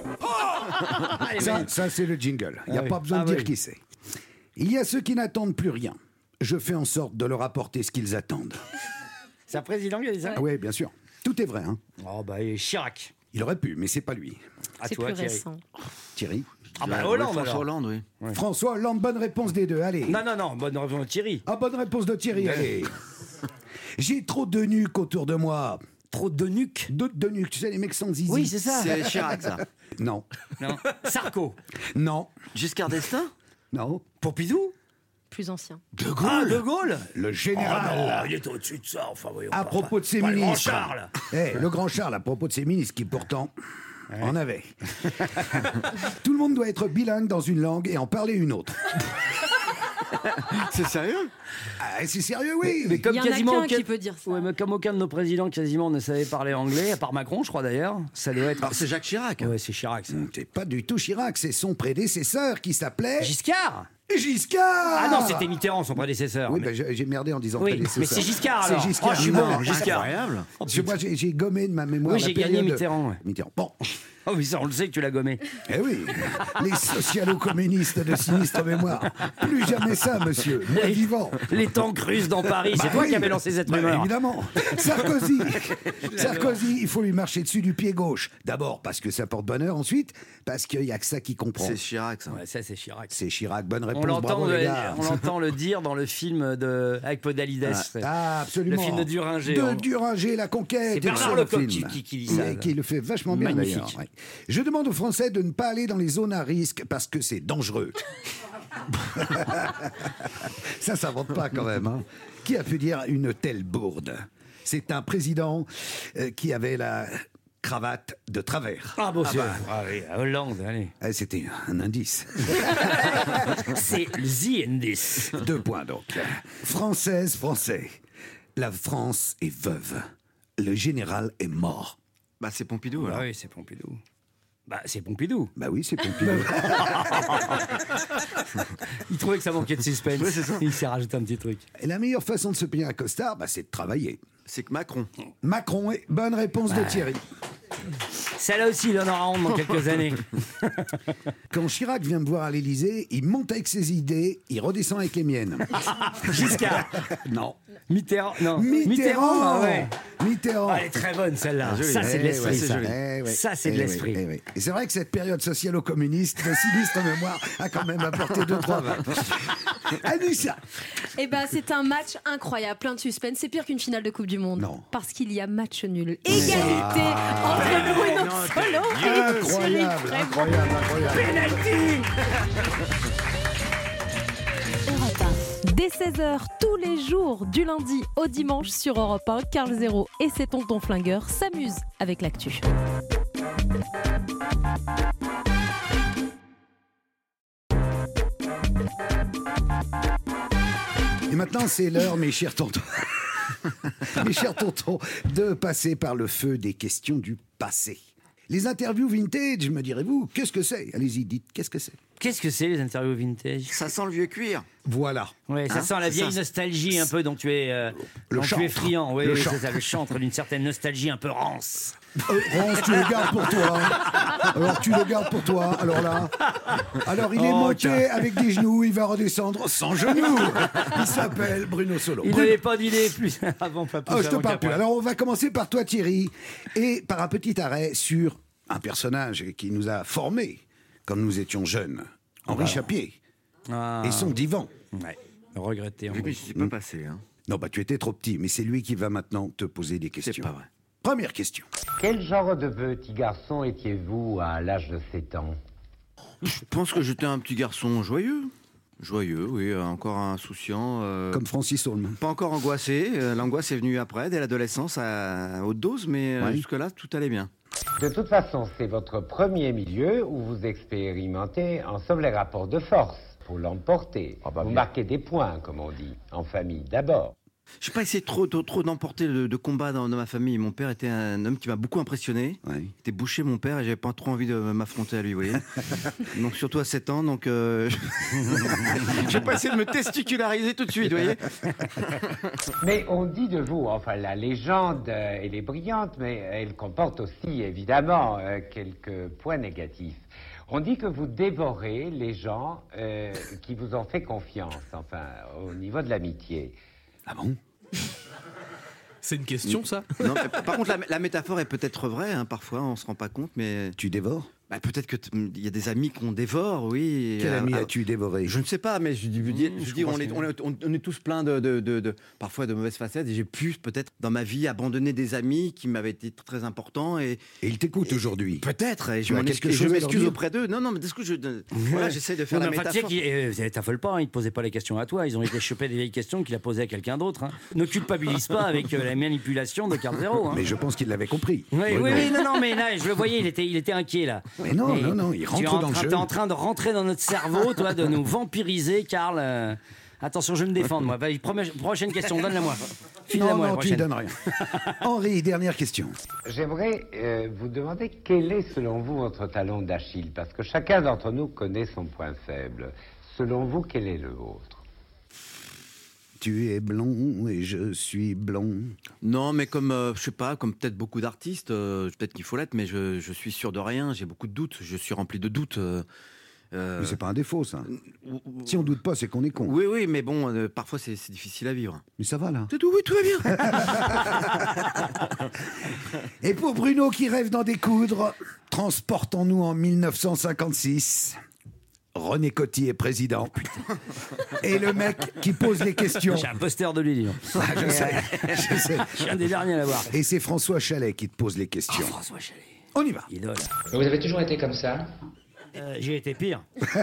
Speaker 1: Ça c'est le jingle. Il n'y a
Speaker 2: Ah
Speaker 1: pas
Speaker 2: oui.
Speaker 1: besoin de
Speaker 2: Ah
Speaker 1: dire
Speaker 2: oui.
Speaker 1: qui c'est. Il y a ceux qui n'attendent plus rien. Je fais en sorte de leur apporter ce qu'ils attendent.
Speaker 2: C'est un président qui a dit ça?
Speaker 1: Ah oui, bien sûr. Tout est vrai. Hein.
Speaker 2: Oh bah et Chirac.
Speaker 1: Il aurait pu, mais c'est pas lui.
Speaker 2: À
Speaker 3: C'est
Speaker 2: toi,
Speaker 3: plus
Speaker 2: Thierry.
Speaker 3: récent.
Speaker 1: Thierry.
Speaker 2: Ah bah
Speaker 5: Ouais,
Speaker 2: Hollande
Speaker 5: François
Speaker 2: alors.
Speaker 5: Hollande, oui.
Speaker 1: François Hollande, bonne réponse des deux. Allez.
Speaker 2: Non, bonne réponse de Thierry.
Speaker 1: Ah, bonne réponse de Thierry. Allez. J'ai trop de nuques autour de moi.
Speaker 2: Trop de nuques.
Speaker 1: De nuques, tu sais, les mecs sans zizi.
Speaker 2: Oui, c'est ça.
Speaker 5: C'est Chirac, ça.
Speaker 1: Non.
Speaker 2: Non. Sarko.
Speaker 1: Non.
Speaker 5: Giscard d'Estaing?
Speaker 1: Non.
Speaker 2: Pompidou.
Speaker 3: Plus ancien.
Speaker 1: De
Speaker 2: Ah, De Gaulle.
Speaker 1: Le général.
Speaker 2: il est au-dessus de ça, enfin voyons.
Speaker 1: À propos de ses
Speaker 2: pas le grand
Speaker 1: ministres.
Speaker 2: Charles.
Speaker 1: Le grand Charles, à propos de ses ministres, qui pourtant en avait. Tout le monde doit être bilingue dans une langue et en parler une autre.
Speaker 5: C'est sérieux?
Speaker 1: Ah, c'est sérieux, oui.
Speaker 2: Mais comme
Speaker 3: Il y en a
Speaker 2: quasiment
Speaker 3: qu'un qui peut dire ça.
Speaker 2: Ouais, mais comme aucun de nos présidents quasiment ne savait parler anglais, à part Macron, je crois d'ailleurs, ça doit être.
Speaker 5: Alors c'est Jacques Chirac.
Speaker 2: Ouais, c'est Chirac. Ça.
Speaker 1: C'est pas du tout Chirac, c'est son prédécesseur qui s'appelait
Speaker 2: Giscard.
Speaker 1: Giscard.
Speaker 2: Ah non, c'était Mitterrand, son prédécesseur.
Speaker 1: Oui,
Speaker 2: mais...
Speaker 1: j'ai merdé en disant
Speaker 2: Oui,
Speaker 1: prédécesseur.
Speaker 2: mais c'est Giscard alors.
Speaker 1: C'est Giscard.
Speaker 2: Oh, je suis
Speaker 1: Non,
Speaker 2: bon, Giscard.
Speaker 5: Incroyable.
Speaker 1: Parce que moi, j'ai gommé de ma mémoire.
Speaker 2: Oui,
Speaker 1: la
Speaker 2: j'ai gagné
Speaker 1: période-
Speaker 2: Mitterrand, ouais.
Speaker 1: Mitterrand. Bon,
Speaker 2: Oh oui, ça on le sait que tu l'as gommé.
Speaker 1: eh oui, les socialo-communistes de sinistre mémoire. Plus jamais ça, monsieur. Moi vivant.
Speaker 2: Les tanks russes dans Paris, c'est
Speaker 1: Bah
Speaker 2: toi
Speaker 1: oui.
Speaker 2: qui avais lancé cette
Speaker 1: Bah,
Speaker 2: rumeur.
Speaker 1: évidemment. Sarkozy, il faut lui marcher dessus du pied gauche. D'abord parce que ça porte bonheur, ensuite parce qu'il n'y a que ça qui comprend.
Speaker 5: C'est Chirac, ça.
Speaker 2: Ouais, ça c'est Chirac.
Speaker 1: C'est Chirac, bonne réponse. réponse. Bravo, les gars.
Speaker 2: On l'entend le dire dans le film avec Podalides.
Speaker 1: Ah, absolument.
Speaker 2: Le film de Duringer.
Speaker 1: De Duringer, La Conquête.
Speaker 2: C'est Bernard
Speaker 1: excellent
Speaker 2: Lecoq
Speaker 1: film.
Speaker 2: qui dit ça.
Speaker 1: Qui le fait vachement bien,
Speaker 2: Magnifique.
Speaker 1: d'ailleurs. Ouais. Je demande aux Français de ne pas aller dans les zones à risque parce que c'est dangereux. Ça s'invente pas quand même. Hein. Qui a pu dire une telle bourde? C'est un président qui avait la cravate de travers.
Speaker 2: Ah bon, allez, à Hollande, allez.
Speaker 1: Ah, c'était un indice.
Speaker 2: C'est the indice.
Speaker 1: 2 points donc. Française, Français. La France est veuve. Le général est mort.
Speaker 5: Bah, c'est Pompidou.
Speaker 2: Ah
Speaker 5: alors.
Speaker 2: oui, c'est Pompidou. Bah, c'est Pompidou.
Speaker 1: Bah oui, c'est Pompidou.
Speaker 2: Il trouvait que ça manquait de suspense.
Speaker 5: Ouais, c'est ça.
Speaker 2: Il s'est rajouté un petit truc.
Speaker 1: Et la meilleure façon de se payer un costard, c'est de travailler.
Speaker 5: C'est que Macron.
Speaker 1: Macron, bonne réponse de Thierry.
Speaker 2: Celle-là aussi, il en aura honte dans quelques années.
Speaker 1: Quand Chirac vient me voir à l'Élysée, il monte avec ses idées, il redescend avec les miennes.
Speaker 2: Giscard.
Speaker 1: Non.
Speaker 2: Mitterrand. Non.
Speaker 1: Mitterrand.
Speaker 2: Ah ouais.
Speaker 1: Mitterrand.
Speaker 2: Ah, elle est très bonne celle-là.
Speaker 5: Ah, joli.
Speaker 2: Ça, c'est de l'esprit.
Speaker 5: c'est
Speaker 2: ça.
Speaker 5: joli.
Speaker 2: Ça, c'est de l'esprit.
Speaker 1: Et c'est vrai que cette période socialo-communiste de sinistre mémoire a quand même apporté 2-3 vannes. Anissa.
Speaker 3: Eh ben, c'est un match incroyable, plein de suspense. C'est pire qu'une finale de Coupe du Monde.
Speaker 1: Non.
Speaker 3: Parce qu'il y a match nul. Égalité entre Bruno Solo et Thierry Frémont.
Speaker 1: Incroyable.
Speaker 3: Europe 1. Dès 16h, tous les jours, du lundi au dimanche sur Europe 1, Carl Zéro et ses tontons flingueurs s'amusent avec l'actu.
Speaker 1: Et maintenant, c'est l'heure, mes chers tontons. Mes chers tontons, de passer par le feu des questions du passé. Les interviews vintage, me direz-vous, qu'est-ce que c'est? Allez-y, dites, qu'est-ce que c'est?
Speaker 2: Qu'est-ce que c'est les interviews vintage?
Speaker 5: Ça sent le vieux cuir.
Speaker 1: Voilà.
Speaker 2: Ouais, ça
Speaker 5: Hein,
Speaker 2: sent la
Speaker 5: c'est
Speaker 2: vieille
Speaker 5: ça.
Speaker 2: nostalgie un peu dont tu es, dont tu es
Speaker 1: chantre.
Speaker 2: friand. Oui,
Speaker 1: Le
Speaker 2: oui, c'est
Speaker 1: chantre.
Speaker 2: ça, le chantre d'une certaine nostalgie un peu rance.
Speaker 1: Rance, tu le gardes pour toi. Alors, tu le gardes pour toi. Alors là. Alors, il est monté avec des genoux, il va redescendre sans genoux. Il s'appelle Bruno Solo.
Speaker 2: Il n'avait pas d'idée plus avant, pas plus.
Speaker 1: Oh, je te
Speaker 2: avant
Speaker 1: parle plus.
Speaker 2: qu'après.
Speaker 1: Alors, on va commencer par toi, Thierry, et par un petit arrêt sur un personnage qui nous a formés quand nous étions jeunes. Henri Chapier
Speaker 2: Ah.
Speaker 1: et son divan.
Speaker 2: Ouais, regretté.
Speaker 5: Oui, mais je ne suis pas passé. Hein.
Speaker 1: Non, bah tu étais trop petit, mais c'est lui qui va maintenant te poser des questions.
Speaker 5: C'est pas vrai.
Speaker 1: Première question.
Speaker 10: Quel genre de petit garçon étiez-vous à l'âge de 7 ans?
Speaker 5: Je pense que j'étais un petit garçon joyeux. Joyeux, oui, encore insouciant.
Speaker 1: Comme Francis Holm.
Speaker 5: Pas encore angoissé. L'angoisse est venue après, dès l'adolescence, à haute dose, mais
Speaker 1: Ouais.
Speaker 5: jusque-là, tout allait bien.
Speaker 10: De toute façon, c'est votre premier milieu où vous expérimentez ensemble les rapports de force pour l'emporter. Vous marquez des points, comme on dit, en famille d'abord.
Speaker 5: Je n'ai pas essayé trop d'emporter de combat dans ma famille. Mon père était un homme qui m'a beaucoup impressionné.
Speaker 1: Ouais.
Speaker 5: Il était boucher, mon père, et j'avais pas trop envie de m'affronter à lui, vous voyez. Donc surtout à 7 ans, donc j'ai pas essayé de me testiculariser tout de suite, vous voyez.
Speaker 10: Mais on dit de vous, enfin la légende, elle est brillante, mais elle comporte aussi évidemment quelques points négatifs. On dit que vous dévorez les gens qui vous ont fait confiance, enfin au niveau de l'amitié.
Speaker 1: Ah bon?
Speaker 4: C'est une question, ça?
Speaker 5: Non, mais par contre, la métaphore est peut-être vraie, hein, parfois, on se rend pas compte, mais...
Speaker 1: Tu dévores?
Speaker 5: Bah, peut-être qu'il y a des amis qu'on dévore, oui.
Speaker 1: Quel ami as-tu dévoré?
Speaker 5: Je ne sais pas, mais je dis, on est tous pleins parfois de mauvaises facettes. Et j'ai pu peut-être dans ma vie abandonner des amis qui m'avaient été très importants. Et
Speaker 1: ils t'écoutent aujourd'hui.
Speaker 5: Peut-être. Et je
Speaker 1: Tu as quelque chose à leur
Speaker 5: m'excuse
Speaker 1: dire?
Speaker 5: auprès d'eux. Non, mais voilà, j'essaie de faire
Speaker 2: Non,
Speaker 5: la
Speaker 2: mais enfin,
Speaker 5: métaphore.
Speaker 2: tu sais, t'affole pas, hein, ils te posaient pas les questions à toi, ils ont été choper des vieilles questions qu'il a posées à quelqu'un d'autre. Hein. Ne culpabilise pas avec la manipulation de Carl Zéro. Hein.
Speaker 1: Mais je pense qu'il l'avait compris.
Speaker 2: Oui, non, mais là, je le voyais, il était inquiet là.
Speaker 1: Mais non, il rentre dans le jeu.
Speaker 2: T'es en train de rentrer dans notre cerveau, toi, de nous vampiriser, Carl. Attention, je vais me défendre, moi. Vas-y, prochaine question, donne-la-moi.
Speaker 1: Non, tu lui donnes rien. Henri, dernière question.
Speaker 10: J'aimerais vous demander quel est selon vous votre talon d'Achille, parce que chacun d'entre nous connaît son point faible. Selon vous, quel est le vôtre?
Speaker 1: Tu es blond et je suis blond.
Speaker 5: Non, mais comme, je sais pas, comme peut-être beaucoup d'artistes, peut-être qu'il faut l'être, mais je suis sûr de rien, j'ai beaucoup de doutes, je suis rempli de doutes.
Speaker 1: Mais c'est pas un défaut, ça. Si on doute pas, c'est qu'on est con.
Speaker 5: Oui, mais bon, parfois c'est difficile à vivre.
Speaker 1: Mais ça va, là.
Speaker 5: C'est tout, oui, tout va bien.
Speaker 1: Et pour Bruno qui rêve d'en découdre, transportons-nous en 1956. René Coty est président. Et le mec qui pose les questions.
Speaker 2: J'ai un poster de lui.
Speaker 1: Ah, je sais.
Speaker 2: Je suis un des derniers à l'avoir.
Speaker 1: Et c'est François Chalet qui te pose les questions.
Speaker 2: François Chalet.
Speaker 1: On y va.
Speaker 2: Idole.
Speaker 10: Vous avez toujours été comme ça?
Speaker 2: J'ai été pire.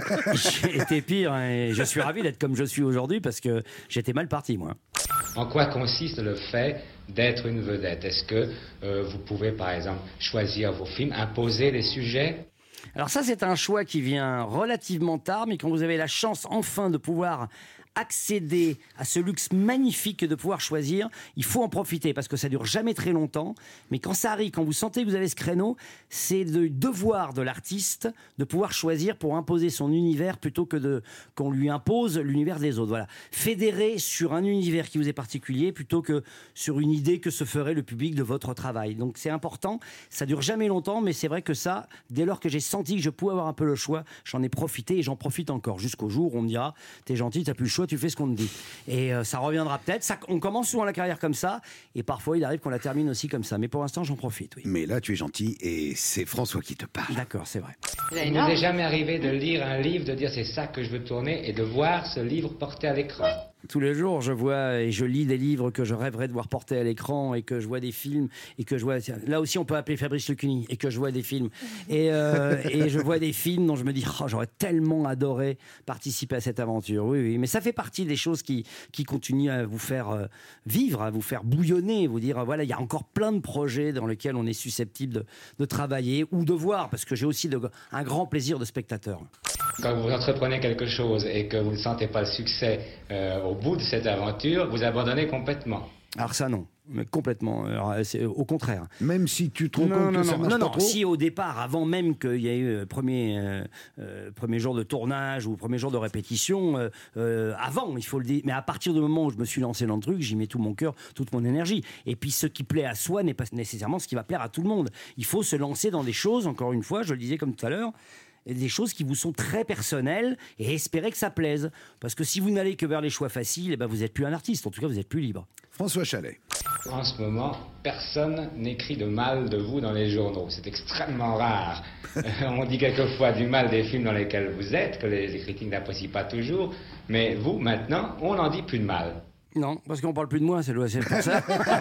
Speaker 2: J'ai été pire et je suis ravi d'être comme je suis aujourd'hui parce que j'étais mal parti, moi.
Speaker 10: En quoi consiste le fait d'être une vedette? Est-ce que vous pouvez, par exemple, choisir vos films, imposer les sujets?
Speaker 2: Alors ça, c'est un choix qui vient relativement tard, mais quand vous avez la chance enfin de pouvoir accéder à ce luxe magnifique de pouvoir choisir, il faut en profiter parce que ça dure jamais très longtemps. Mais quand ça arrive, quand vous sentez que vous avez ce créneau, c'est le devoir de l'artiste de pouvoir choisir pour imposer son univers plutôt que qu'on lui impose l'univers des autres. Voilà. Fédérer sur un univers qui vous est particulier plutôt que sur une idée que se ferait le public de votre travail. Donc c'est important. Ça dure jamais longtemps, mais c'est vrai que ça, dès lors que j'ai senti que je pouvais avoir un peu le choix, j'en ai profité et j'en profite encore jusqu'au jour où on me dira t'es gentil, t'as plus le choix, tu fais ce qu'on te dit. Et ça reviendra peut-être. Ça, on commence souvent la carrière comme ça, et parfois il arrive qu'on la termine aussi comme ça. Mais pour l'instant, j'en profite. Oui.
Speaker 1: Mais là, tu es gentil, et c'est François qui te parle.
Speaker 2: D'accord, c'est vrai.
Speaker 10: Il nous est jamais arrivé de lire un livre, de dire c'est ça que je veux tourner, et de voir ce livre porté à l'écran.
Speaker 2: Tous les jours, je vois et je lis des livres que je rêverais de voir portés à l'écran et que je vois des films et que je vois... Là aussi, on peut appeler Fabrice Lucchini et que je vois des films. Et je vois des films dont je me dis oh, j'aurais tellement adoré participer à cette aventure. Oui, oui, mais ça fait partie des choses qui continuent à vous faire vivre, à vous faire bouillonner, vous dire voilà, il y a encore plein de projets dans lesquels on est susceptible de travailler ou de voir, parce que j'ai aussi un grand plaisir de spectateur.
Speaker 10: Quand vous entreprenez quelque chose et que vous ne sentez pas le succès au bout de cette aventure, vous abandonnez complètement.
Speaker 2: Alors ça non, mais complètement. Alors, c'est au contraire.
Speaker 1: Même si tu te rends compte que ça marche pas trop.
Speaker 2: Si au départ, avant même qu'il y ait eu premier jour de tournage ou premier jour de répétition, avant, il faut le dire. Mais à partir du moment où je me suis lancé dans le truc, j'y mets tout mon cœur, toute mon énergie. Et puis ce qui plaît à soi n'est pas nécessairement ce qui va plaire à tout le monde. Il faut se lancer dans des choses, encore une fois, je le disais comme tout à l'heure, des choses qui vous sont très personnelles et espérer que ça plaise. Parce que si vous n'allez que vers les choix faciles, eh ben vous n'êtes plus un artiste, en tout cas vous n'êtes plus libre.
Speaker 1: François Chalet.
Speaker 10: En ce moment, personne n'écrit de mal de vous dans les journaux. C'est extrêmement rare. On dit quelquefois du mal des films dans lesquels vous êtes, que les critiques n'apprécient pas toujours. Mais vous, maintenant, on n'en dit plus de mal.
Speaker 2: Non, parce qu'on parle plus de moi, c'est pour ça.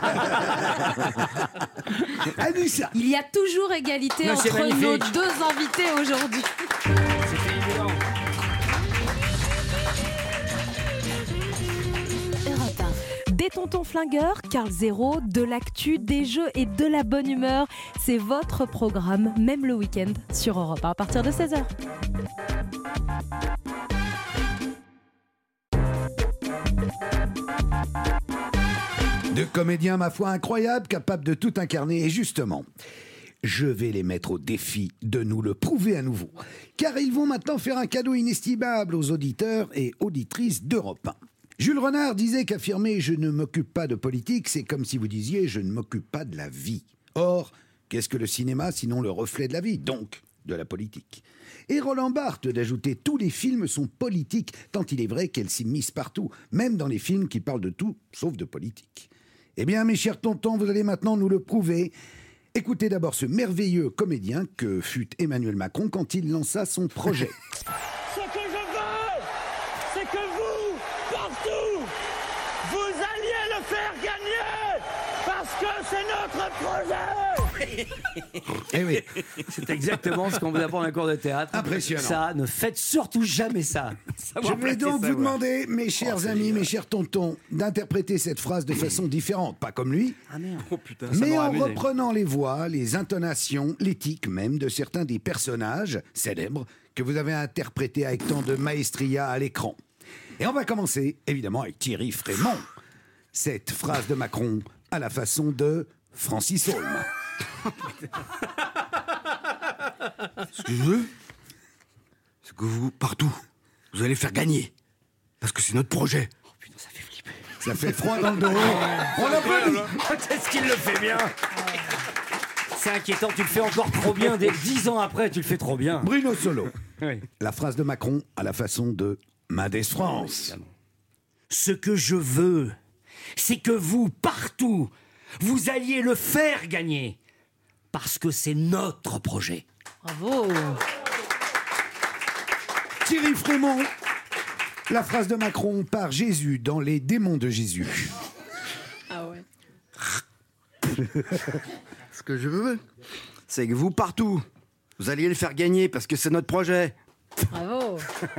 Speaker 1: Anissa.
Speaker 3: Il y a toujours égalité entre nos deux invités aujourd'hui.
Speaker 2: C'était évident.
Speaker 3: Des tontons flingueurs, Carl Zéro, de l'actu, des jeux et de la bonne humeur. C'est votre programme, même le week-end, sur Europe 1 à partir de 16h.
Speaker 1: De comédiens, ma foi, incroyables, capables de tout incarner. Et justement, je vais les mettre au défi de nous le prouver à nouveau. Car ils vont maintenant faire un cadeau inestimable aux auditeurs et auditrices d'Europe 1. Jules Renard disait qu'affirmer « je ne m'occupe pas de politique », c'est comme si vous disiez « je ne m'occupe pas de la vie ». Or, qu'est-ce que le cinéma sinon le reflet de la vie, donc de la politique ? Et Roland Barthes d'ajouter « tous les films sont politiques », tant il est vrai qu'elles s'immiscent partout, même dans les films qui parlent de tout, sauf de politique. Eh bien, mes chers tontons, vous allez maintenant nous le prouver. Écoutez d'abord ce merveilleux comédien que fut Emmanuel Macron quand il lança son projet.
Speaker 9: Ce que je veux, c'est que vous, partout, vous alliez le faire gagner, parce que c'est notre projet.
Speaker 1: Eh oui.
Speaker 2: C'est exactement ce qu'on vous apprend en cours de théâtre.
Speaker 1: Impressionnant.
Speaker 2: Ça, ne faites surtout jamais ça.
Speaker 1: Je vais donc vous demander, mes chers amis, mes chers tontons, d'interpréter cette phrase de façon différente, pas comme lui, mais en reprenant les voix, les intonations, l'éthique même de certains des personnages célèbres que vous avez interprétés avec tant de maestria à l'écran. Et on va commencer, évidemment, avec Thierry Frémont. Cette phrase de Macron à la façon de Francis Holm.
Speaker 11: Ce que je veux, c'est que vous, partout, vous allez faire gagner. Parce que c'est notre projet.
Speaker 2: Oh putain, ça fait flipper.
Speaker 1: Ça fait froid dans le dos. On l'applaudit.
Speaker 2: Qu'est-ce qu'il le fait bien. C'est inquiétant, tu le fais encore trop bien. Dès 10 ans après, tu le fais trop bien.
Speaker 1: Bruno Solo.
Speaker 2: Oui.
Speaker 1: La phrase de Macron à la façon de Mendes France.
Speaker 2: Ce que je veux, c'est que vous, partout, vous alliez le faire gagner. Parce que c'est notre projet.
Speaker 3: Bravo.
Speaker 1: Thierry Frémont, la phrase de Macron par Jésus dans Les démons de Jésus.
Speaker 3: Ah ouais.
Speaker 5: Ce que je veux, c'est que vous, partout, vous alliez le faire gagner parce que c'est notre projet.
Speaker 3: Bravo.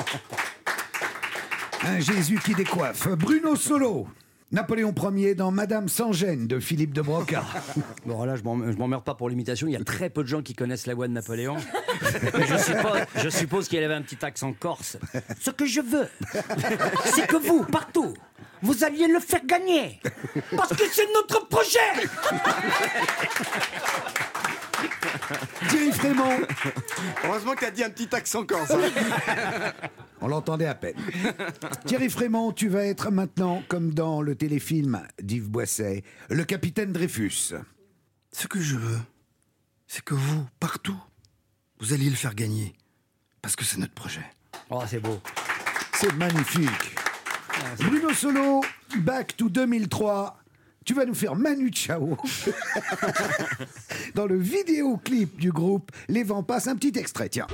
Speaker 1: Un Jésus qui décoiffe. Bruno Solo. Napoléon Ier dans Madame sans gêne de Philippe de Broca.
Speaker 2: Bon, là, je m'emmerde pas pour l'imitation. Il y a très peu de gens qui connaissent la voix de Napoléon. Mais je suppose qu'il avait un petit accent corse. Ce que je veux, c'est que vous, partout, vous alliez le faire gagner. Parce que c'est notre projet.
Speaker 1: Thierry Frémont.
Speaker 5: Heureusement que tu as dit un petit accent corse. Hein.
Speaker 1: On l'entendait à peine. Thierry Frémont, tu vas être maintenant, comme dans le téléfilm d'Yves Boisset, le capitaine Dreyfus.
Speaker 11: Ce que je veux, c'est que vous, partout, vous alliez le faire gagner. Parce que c'est notre projet.
Speaker 2: Oh, c'est beau.
Speaker 1: C'est magnifique. Bruno Solo, back to 2003. Tu vas nous faire Manu Chao. Dans le vidéoclip du groupe, Les Vents passent, un petit extrait, tiens.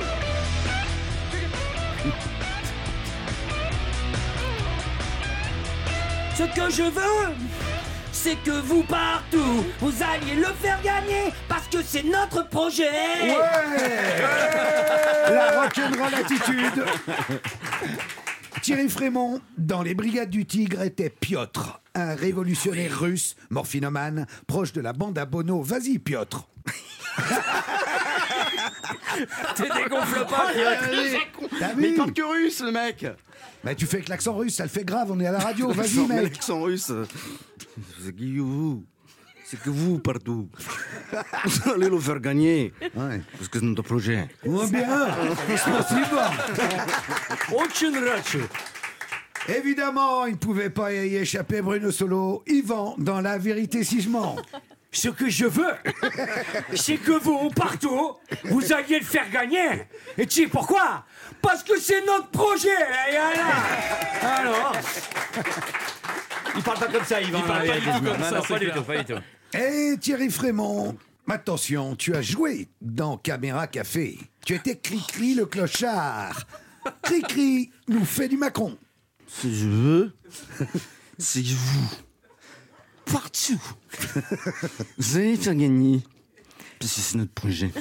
Speaker 2: Ce que je veux, c'est que vous, partout, vous alliez le faire gagner. Parce que c'est notre projet.
Speaker 1: Ouais. La rock'n'roll attitude. Thierry Frémont, dans Les Brigades du Tigre, était Piotr, un révolutionnaire russe, morphinomane, proche de la bande à Bono. Vas-y, Piotr.
Speaker 2: T'es dégonfle pas,
Speaker 5: Mais il parle que russe, le mec.
Speaker 1: Bah, tu fais avec l'accent russe, ça le fait grave, on est à la radio. Vas-y, mec.
Speaker 5: L'accent russe. C'est que vous, partout, vous allez le faire gagner.
Speaker 1: Ouais.
Speaker 5: Parce que c'est notre projet.
Speaker 1: Oh bien. Évidemment, il ne pouvait pas y échapper, Bruno Solo. Yvan, dans La vérité si je mens.
Speaker 2: Ce que je veux, c'est que vous, partout, vous alliez le faire gagner. Et tu sais pourquoi? Parce que c'est notre projet. Et alors il parle pas comme ça, Yvan.
Speaker 4: Il parle pas du tout comme ça, c'est clair.
Speaker 2: Pas du tout.
Speaker 1: Et Thierry Frémont, attention, tu as joué dans Caméra Café. Tu étais Cri-Cri le clochard. Cri-Cri nous fait du Macron.
Speaker 11: Ce que je veux, c'est que vous, partout, vous allez le faire gagner. Parce que c'est notre projet.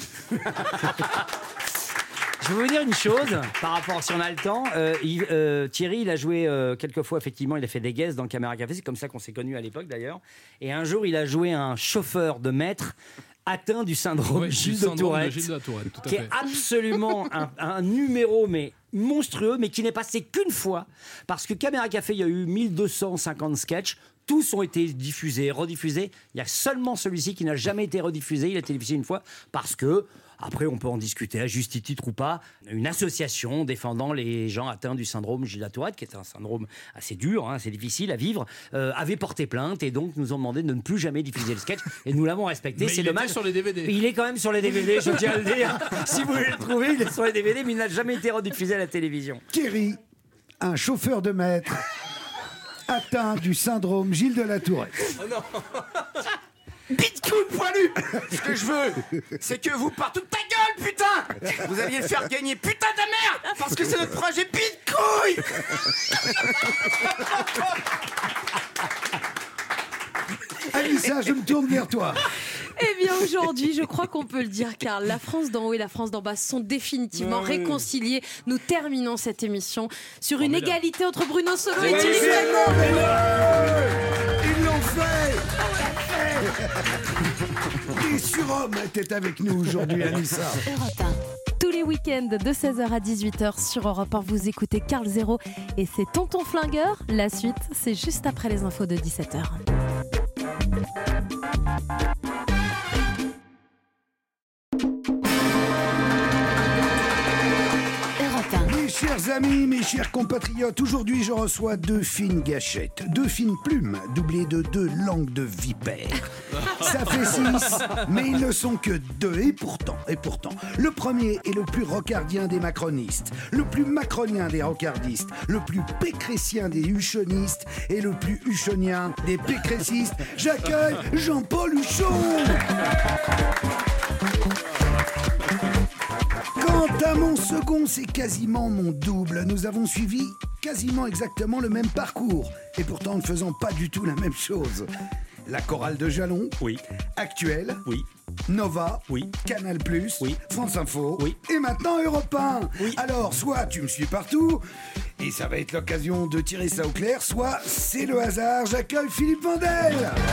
Speaker 2: Je veux vous dire une chose, par rapport, si on a le temps, Thierry, il a joué quelques fois, effectivement, il a fait des guests dans Caméra Café, c'est comme ça qu'on s'est connus à l'époque d'ailleurs, et un jour, il a joué un chauffeur de maître atteint du syndrome Gilles de Tourette, qui est absolument un numéro, mais monstrueux, mais qui n'est passé qu'une fois, parce que Caméra Café, il y a eu 1250 sketchs, tous ont été diffusés, rediffusés, il y a seulement celui-ci qui n'a jamais été rediffusé, il a été diffusé une fois, parce que, après on peut en discuter à juste titre ou pas, une association défendant les gens atteints du syndrome Gilles de Tourette, qui est un syndrome assez dur, assez difficile à vivre, avait porté plainte et donc nous ont demandé de ne plus jamais diffuser le sketch, et nous l'avons respecté.
Speaker 4: Mais
Speaker 2: c'est
Speaker 4: il
Speaker 2: dommage.
Speaker 4: était sur les DVD.
Speaker 2: Il est quand même sur les DVD, je tiens à le dire. Si vous voulez le trouver, il est sur les DVD, mais il n'a jamais été rediffusé à la télévision.
Speaker 1: Thierry, un chauffeur de maître atteint du syndrome Gilles de la Tourette.
Speaker 2: Oh non.
Speaker 5: Bitcoin poilu. Ce que je veux, c'est que vous, partout, ta gueule, putain. Vous alliez le faire gagner, putain de merde. Parce que c'est notre projet Bitcoin.
Speaker 1: Alissa, je me tourne vers toi.
Speaker 3: Eh bien aujourd'hui, je crois qu'on peut le dire, car la France d'en haut et la France d'en bas sont définitivement réconciliées. Nous terminons cette émission sur une égalité entre Bruno Solo et Thierry Frémont.
Speaker 1: Ils l'ont fait. Les surhommes étaient avec nous aujourd'hui, Anissa.
Speaker 3: Europe 1. Tous les week-ends de 16h à 18h sur Europe 1, vous écoutez Carl Zéro et c'est Tonton Flingueur. La suite, c'est juste après les infos de 17h.
Speaker 1: Mes chers amis, mes chers compatriotes, aujourd'hui je reçois deux fines gâchettes, deux fines plumes, doublées de deux langues de vipère. Ça fait 6, mais ils ne sont que 2. Et pourtant, le premier est le plus rocardien des macronistes, le plus macronien des rocardistes, le plus pécrétien des huchonistes et le plus huchonien des pécrécistes. J'accueille Jean-Paul Huchon. Quand Mon second, c'est quasiment mon double. Nous avons suivi quasiment exactement le même parcours. Et pourtant, ne faisant pas du tout la même chose. La chorale de Jalon.
Speaker 13: Oui.
Speaker 1: Actuelle.
Speaker 13: Oui.
Speaker 1: Nova.
Speaker 13: Oui.
Speaker 1: Canal+.
Speaker 13: Oui.
Speaker 1: France Info.
Speaker 13: Oui.
Speaker 1: Et maintenant Europe 1.
Speaker 13: Oui.
Speaker 1: Alors, soit tu me suis partout, et ça va être l'occasion de tirer ça au clair, soit c'est le hasard. J'accueille Philippe Vandel.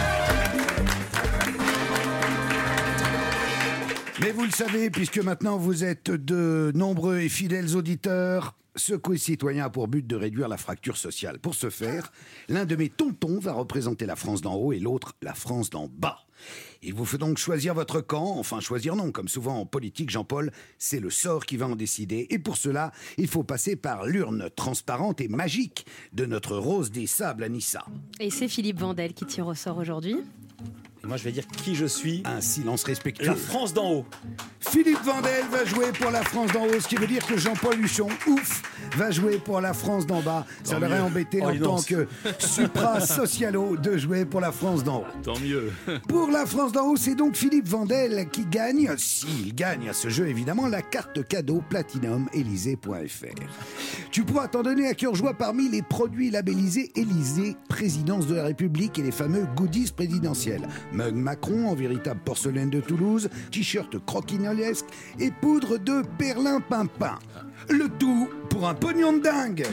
Speaker 1: Mais vous le savez, puisque maintenant vous êtes de nombreux et fidèles auditeurs, ce quiz citoyen a pour but de réduire la fracture sociale. Pour ce faire, l'un de mes tontons va représenter la France d'en haut et l'autre la France d'en bas. Il vous faut donc choisir votre camp, enfin choisir non, comme souvent en politique, Jean-Paul, c'est le sort qui va en décider. Et pour cela, il faut passer par l'urne transparente et magique de notre Rose des Sables Anissa.
Speaker 3: Et c'est Philippe Vandel qui tire au sort aujourd'hui.
Speaker 13: Et moi, je vais dire qui je suis.
Speaker 1: Un silence respectueux.
Speaker 13: La France d'en haut.
Speaker 1: Philippe Vandel va jouer pour la France d'en haut, ce qui veut dire que Jean-Paul Huchon, ouf, va jouer pour la France d'en bas. Ça l'aurait embêté en tant que supra-socialo de jouer pour la France d'en haut.
Speaker 13: Tant mieux.
Speaker 1: Pour la France d'en haut, c'est donc Philippe Vandel qui gagne, s'il gagne à ce jeu évidemment, la carte cadeau Platinum Élysée.fr. Tu pourras t'en donner à cœur joie parmi les produits labellisés Élysée, Présidence de la République et les fameux goodies présidentiels. Mug Macron en véritable porcelaine de Toulouse, t-shirt croquinolesque et poudre de perlimpinpin. Le tout pour un pognon de dingue.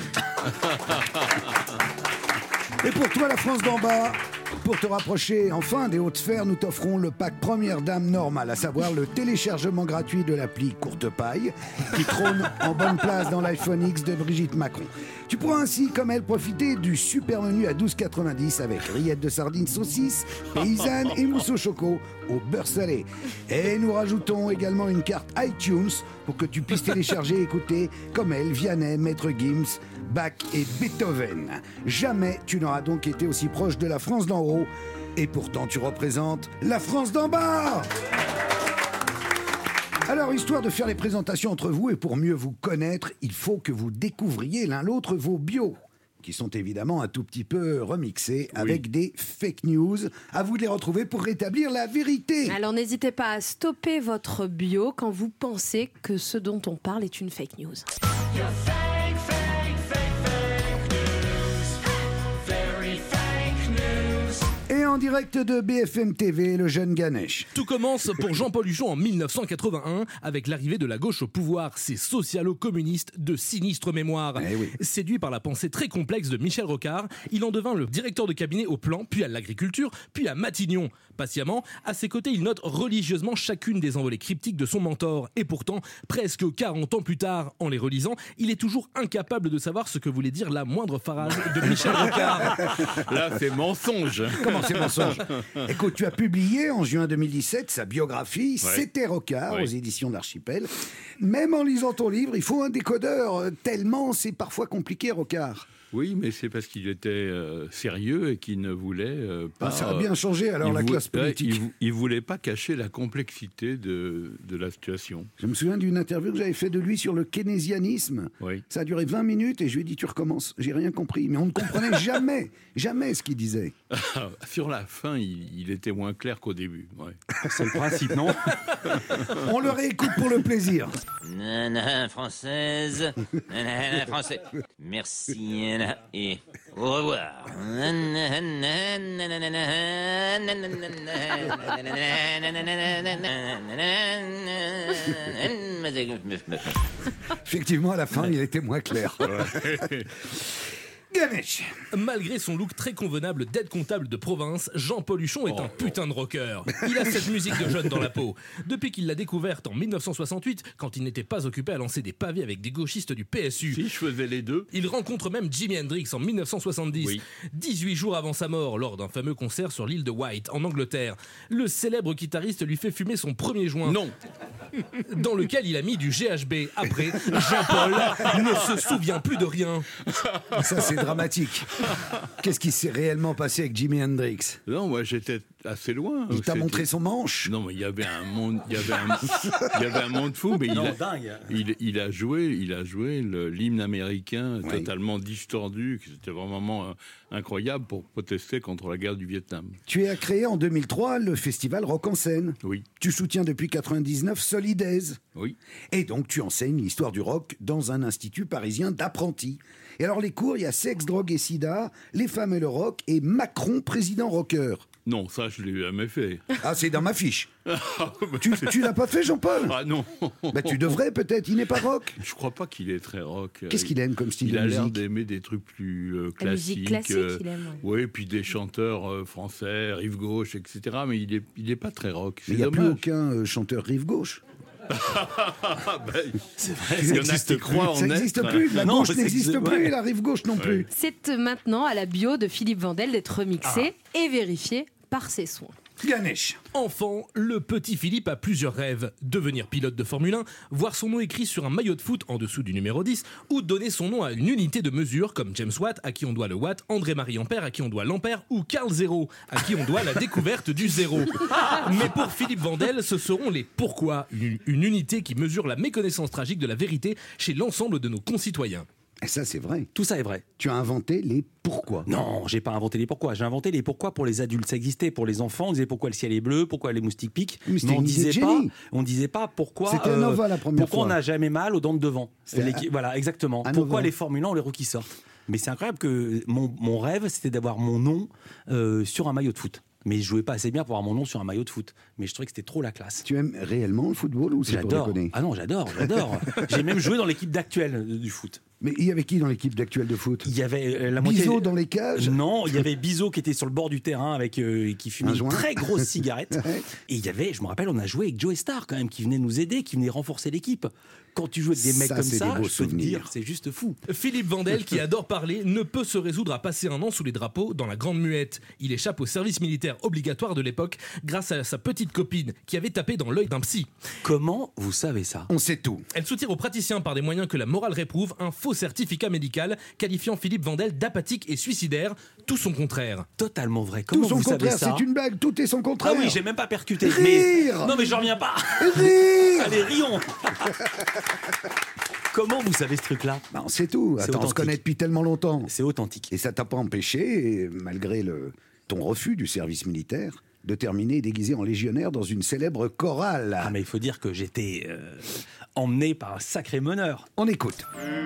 Speaker 1: Et pour toi, la France d'en bas, pour te rapprocher enfin des hautes sphères, nous t'offrons le pack Première Dame normal, à savoir le téléchargement gratuit de l'appli Courte Paille, qui trône en bonne place dans l'iPhone X de Brigitte Macron. Tu pourras ainsi, comme elle, profiter du super menu à 12,90 avec rillettes de sardines saucisses, paysannes et mousse au choco au beurre salé. Et nous rajoutons également une carte iTunes pour que tu puisses télécharger et écouter, comme elle, Vianney, Maître Gims, Bach et Beethoven. Jamais tu n'auras donc été aussi proche de la France d'en haut, et pourtant tu représentes la France d'en bas. Alors, histoire de faire les présentations entre vous et pour mieux vous connaître, il faut que vous découvriez l'un l'autre vos bios, qui sont évidemment un tout petit peu remixés avec des fake news. À vous de les retrouver pour rétablir la vérité.
Speaker 3: Alors n'hésitez pas à stopper votre bio quand vous pensez que ce dont on parle est une fake news.
Speaker 1: Et en direct de BFM TV, le jeune Ganesh.
Speaker 4: Tout commence pour Jean-Paul Huchon en 1981 avec l'arrivée de la gauche au pouvoir, ces socialo-communistes de sinistre mémoire. Séduit par la pensée très complexe de Michel Rocard, il en devint le directeur de cabinet au plan, puis à l'agriculture, puis à Matignon. Patiemment, à ses côtés, il note religieusement chacune des envolées cryptiques de son mentor. Et pourtant, presque 40 ans plus tard, en les relisant, il est toujours incapable de savoir ce que voulait dire la moindre phrase de Michel Rocard.
Speaker 13: Là, c'est mensonge.
Speaker 1: Comment c'est mensonge? Écoute, tu as publié en juin 2017 sa biographie, C'était Rocard, aux éditions de l'Archipel. Même en lisant ton livre, il faut un décodeur, tellement c'est parfois compliqué, Rocard.
Speaker 13: Oui, mais c'est parce qu'il était sérieux et qu'il ne voulait pas...
Speaker 1: ça a bien changé, alors, la classe politique.
Speaker 13: Il ne voulait pas cacher la complexité de la situation.
Speaker 1: Je me souviens d'une interview que j'avais faite de lui sur le keynésianisme. Ça a duré 20 minutes et je lui ai dit, tu recommences. J'ai rien compris, mais on ne comprenait jamais ce qu'il disait.
Speaker 13: Sur la fin, il était moins clair qu'au début.
Speaker 2: C'est le principe, non?
Speaker 1: On le réécoute pour le plaisir.
Speaker 14: Nana française, nana français. Merci et au revoir.
Speaker 1: Effectivement, à la fin, il était moins clair. Ganesh.
Speaker 4: Malgré son look très convenable d'aide comptable de province, Jean-Paul Huchon est un putain de rocker. Il a cette musique de jeune dans la peau. Depuis qu'il l'a découverte en 1968, quand il n'était pas occupé à lancer des pavés avec des gauchistes du PSU.
Speaker 13: Si je faisais les deux.
Speaker 4: Il rencontre même Jimi Hendrix en 1970, 18 jours avant sa mort, lors d'un fameux concert sur l'île de Wight, en Angleterre. Le célèbre guitariste lui fait fumer son premier joint.
Speaker 13: Non.
Speaker 4: Dans lequel il a mis du GHB. Après, Jean-Paul ne se souvient plus de rien.
Speaker 1: Ça, c'est dramatique. Qu'est-ce qui s'est réellement passé avec Jimi Hendrix?
Speaker 13: Non, moi j'étais assez loin.
Speaker 1: Il t'a
Speaker 13: C'était-
Speaker 1: montré son manche.
Speaker 13: Non, mais il y avait un monde, il y avait un monde fou, mais
Speaker 2: Non, dingue.
Speaker 13: il a joué l'hymne américain
Speaker 1: Oui.
Speaker 13: totalement distordu, qui était vraiment incroyable pour protester contre la guerre du Vietnam.
Speaker 1: Tu as créé en 2003 le festival Rock en scène.
Speaker 13: Oui.
Speaker 1: Tu soutiens depuis 99 Solidaise.
Speaker 13: Oui.
Speaker 1: Et donc tu enseignes l'histoire du rock dans un institut parisien d'apprentis. Et alors les cours, il y a sexe, drogue et sida, les femmes et le rock et Macron président rocker.
Speaker 13: Non, ça, je l'ai jamais fait.
Speaker 1: Ah, c'est dans ma fiche. Tu l'as pas fait, Jean-Paul?
Speaker 13: Ah non.
Speaker 1: Bah, tu devrais peut-être, il n'est pas rock.
Speaker 13: Je crois pas qu'il est très rock.
Speaker 1: Qu'est-ce qu'il aime comme style
Speaker 13: Il
Speaker 1: de
Speaker 13: a l'air
Speaker 1: musique?
Speaker 13: d'aimer des trucs plus
Speaker 3: La musique
Speaker 13: classiques.
Speaker 3: classique, il aime,
Speaker 13: Oui, puis des chanteurs français, rive gauche, etc. Mais il est pas très rock.
Speaker 1: Il
Speaker 13: C'est
Speaker 1: n'y a plus
Speaker 13: dommage.
Speaker 1: aucun chanteur rive gauche.
Speaker 13: C'est
Speaker 2: vrai,
Speaker 13: il y en a qui croient en
Speaker 1: Ça
Speaker 13: être.
Speaker 1: n'existe plus, la
Speaker 2: Non,
Speaker 1: gauche
Speaker 2: ça
Speaker 1: n'existe
Speaker 2: existe-
Speaker 1: plus,
Speaker 2: ouais.
Speaker 1: la rive gauche non plus.
Speaker 3: C'est maintenant à la bio de Philippe Vandel d'être remixé et vérifié par ses soins.
Speaker 1: Ganesh.
Speaker 4: Enfant, le petit Philippe a plusieurs rêves. Devenir pilote de Formule 1, voir son nom écrit sur un maillot de foot en dessous du numéro 10, ou donner son nom à une unité de mesure comme James Watt, à qui on doit le watt, André-Marie Ampère, à qui on doit l'ampère, ou Carl Zéro, à qui on doit la découverte du zéro. Mais pour Philippe Vandel, ce seront les pourquoi, une unité qui mesure la méconnaissance tragique de la vérité chez l'ensemble de nos concitoyens.
Speaker 1: Et ça, c'est vrai.
Speaker 2: Tout ça est vrai.
Speaker 1: Tu as inventé les pourquoi.
Speaker 2: Non, j'ai pas inventé les pourquoi. J'ai inventé les pourquoi pour les adultes. Ça existait pour les enfants. On disait pourquoi le ciel est bleu, pourquoi les moustiques piquent.
Speaker 1: Mais c'était
Speaker 2: on
Speaker 1: une idée de génie.
Speaker 2: on disait pas pourquoi.
Speaker 1: C'était un Nova la première
Speaker 2: pourquoi
Speaker 1: fois.
Speaker 2: on n'a jamais mal aux dents de devant.
Speaker 1: C'était
Speaker 2: Voilà, exactement.
Speaker 1: un
Speaker 2: Pourquoi
Speaker 1: Nova.
Speaker 2: les Formule 1 ou les rookies sortent. Mais c'est incroyable que mon rêve, c'était d'avoir mon nom sur un maillot de foot. Mais je jouais pas assez bien pour avoir mon nom sur un maillot de foot. Mais je trouvais que c'était trop la classe.
Speaker 1: Tu aimes réellement le football ou c'est pour
Speaker 2: J'adore.
Speaker 1: déconner?
Speaker 2: Ah non, j'adore. J'ai même joué dans l'équipe d'actuelle du foot.
Speaker 1: Mais il y avait qui dans l'équipe d'actuelle de foot?
Speaker 2: Il y avait la moitié.
Speaker 1: Bizot dans les cages?
Speaker 2: Non, il y avait Bizot qui était sur le bord du terrain avec qui fumait
Speaker 1: Un
Speaker 2: une
Speaker 1: joint.
Speaker 2: très grosse cigarette.
Speaker 1: Ouais.
Speaker 2: Et il y avait, je me rappelle, on a joué avec Joe Star quand même qui venait nous aider, qui venait renforcer l'équipe. Quand tu joues avec des mecs
Speaker 1: Ça,
Speaker 2: comme
Speaker 1: c'est
Speaker 2: ça,
Speaker 1: des beaux
Speaker 2: je peux te
Speaker 1: souvenirs.
Speaker 2: dire, c'est juste fou.
Speaker 4: Philippe Vandel, qui adore parler, ne peut se résoudre à passer un an sous les drapeaux dans la Grande Muette. Il échappe au service militaire obligatoire de l'époque grâce à sa petite copine qui avait tapé dans l'œil d'un psy.
Speaker 2: Comment vous savez ça?
Speaker 1: On sait tout.
Speaker 4: Elle soutient aux praticiens par des moyens que la morale réprouve un faux certificat médical qualifiant Philippe Vandel d'apathique et suicidaire, tout son contraire.
Speaker 2: Totalement vrai. Comment
Speaker 1: Tout son
Speaker 2: vous savez
Speaker 1: contraire,
Speaker 2: ça?
Speaker 1: c'est une blague. Tout est son contraire.
Speaker 2: Ah oui, j'ai même pas percuté.
Speaker 1: Rire
Speaker 2: Mais... Non mais j'en reviens pas.
Speaker 1: Rire
Speaker 2: Allez, rions. Comment vous savez ce truc-là?
Speaker 1: Ben, c'est tout.
Speaker 2: C'est
Speaker 1: Attends, on se
Speaker 2: authentique.
Speaker 1: connaît depuis tellement longtemps.
Speaker 2: C'est authentique.
Speaker 1: Et ça t'a pas empêché, malgré ton refus du service militaire, de terminer déguisé en légionnaire dans une célèbre chorale.
Speaker 2: Ah mais il faut dire que j'étais emmené par un sacré meneur.
Speaker 1: On écoute.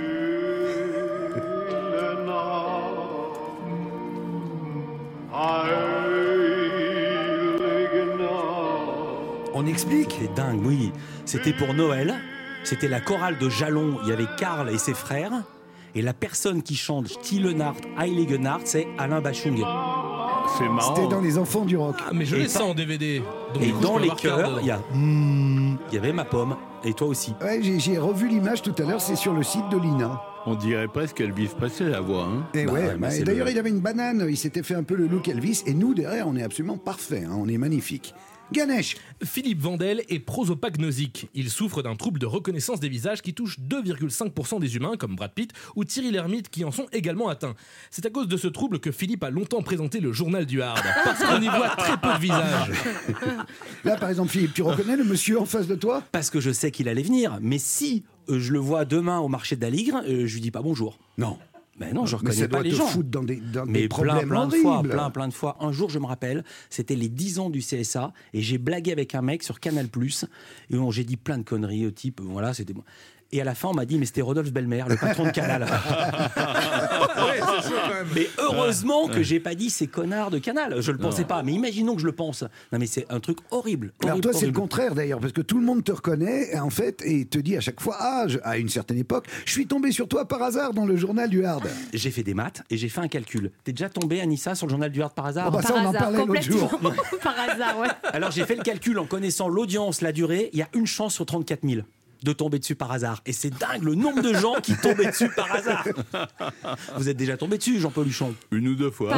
Speaker 1: On explique?
Speaker 2: C'est dingue, oui. C'était pour Noël. C'était la chorale de Jalon. Il y avait Karl et ses frères. Et la personne qui chante Stille Nacht, Heilige Nacht, c'est Alain Bachung.
Speaker 13: C'est marrant.
Speaker 1: C'était dans Les Enfants du Rock.
Speaker 4: Ah mais je
Speaker 2: Et
Speaker 4: l'ai ça
Speaker 2: pas-
Speaker 4: en DVD. Donc,
Speaker 2: Et
Speaker 4: du coup, je
Speaker 2: dans
Speaker 4: peux
Speaker 2: les
Speaker 4: avoir Karl
Speaker 2: chœurs,
Speaker 4: dedans.
Speaker 2: il y avait ma pomme. Et toi aussi.
Speaker 1: Ouais, j'ai revu l'image tout à l'heure, c'est sur le site de l'INA.
Speaker 13: On dirait presque Elvis Presley, la voix. Hein.
Speaker 1: Et
Speaker 2: Bah
Speaker 1: ouais,
Speaker 2: ouais, mais
Speaker 1: bah,
Speaker 2: c'est
Speaker 1: d'ailleurs,
Speaker 2: le-
Speaker 1: il avait une banane, il s'était fait un peu le look Elvis, et nous, derrière, on est absolument parfait, hein, on est magnifique. Ganesh,
Speaker 4: Philippe Vandel est prosopagnosique. Il souffre d'un trouble de reconnaissance des visages qui touche 2,5% des humains, comme Brad Pitt ou Thierry Lhermitte, qui en sont également atteints. C'est à cause de ce trouble que Philippe a longtemps présenté le journal du Hard, parce qu'on y voit très peu de visages.
Speaker 1: là par exemple, Philippe, tu reconnais le monsieur en face de toi?
Speaker 2: Parce que je sais qu'il allait venir. Mais si je le vois demain au marché d'Aligre, je lui dis pas bonjour.
Speaker 1: Non.
Speaker 2: Ben non, je
Speaker 1: Mais
Speaker 2: reconnais
Speaker 1: ça
Speaker 2: pas
Speaker 1: doit
Speaker 2: les
Speaker 1: te
Speaker 2: gens.
Speaker 1: foutre dans des
Speaker 2: Mais
Speaker 1: problèmes
Speaker 2: plein de fois,
Speaker 1: horribles.
Speaker 2: plein de fois. Un jour, je me rappelle, c'était les 10 ans du CSA et j'ai blagué avec un mec sur Canal+. Et j'ai dit plein de conneries au type, voilà, c'était moi. Et à la fin, on m'a dit, mais c'était Rodolphe Belmer, le patron de Canal.
Speaker 8: Ouais, c'est chaud quand même.
Speaker 2: Mais heureusement que j'ai pas dit ces connards de Canal. Je le pensais pas, mais imaginons que je le pense. Non, mais c'est un truc horrible.
Speaker 1: Alors
Speaker 2: horrible,
Speaker 1: toi, c'est le
Speaker 2: horrible.
Speaker 1: contraire d'ailleurs, parce que tout le monde te reconnaît, en fait, et te dit à chaque fois, à une certaine époque, je suis tombé sur toi par hasard dans le journal du Hard.
Speaker 2: J'ai fait des maths et j'ai fait un calcul. T'es déjà tombé, Anissa, sur le journal du Hard par hasard?
Speaker 1: Oh bah ça,
Speaker 3: Par
Speaker 1: on en
Speaker 3: hasard,
Speaker 1: parlait l'autre jour.
Speaker 3: complètement. Par hasard, ouais.
Speaker 2: Alors j'ai fait le calcul en connaissant l'audience, la durée. Il y a une chance sur 34 000 de tomber dessus par hasard. Et c'est dingue le nombre de gens qui tombaient dessus par hasard. Vous êtes déjà tombé dessus, Jean-Paul Huchon?
Speaker 13: Une ou deux fois.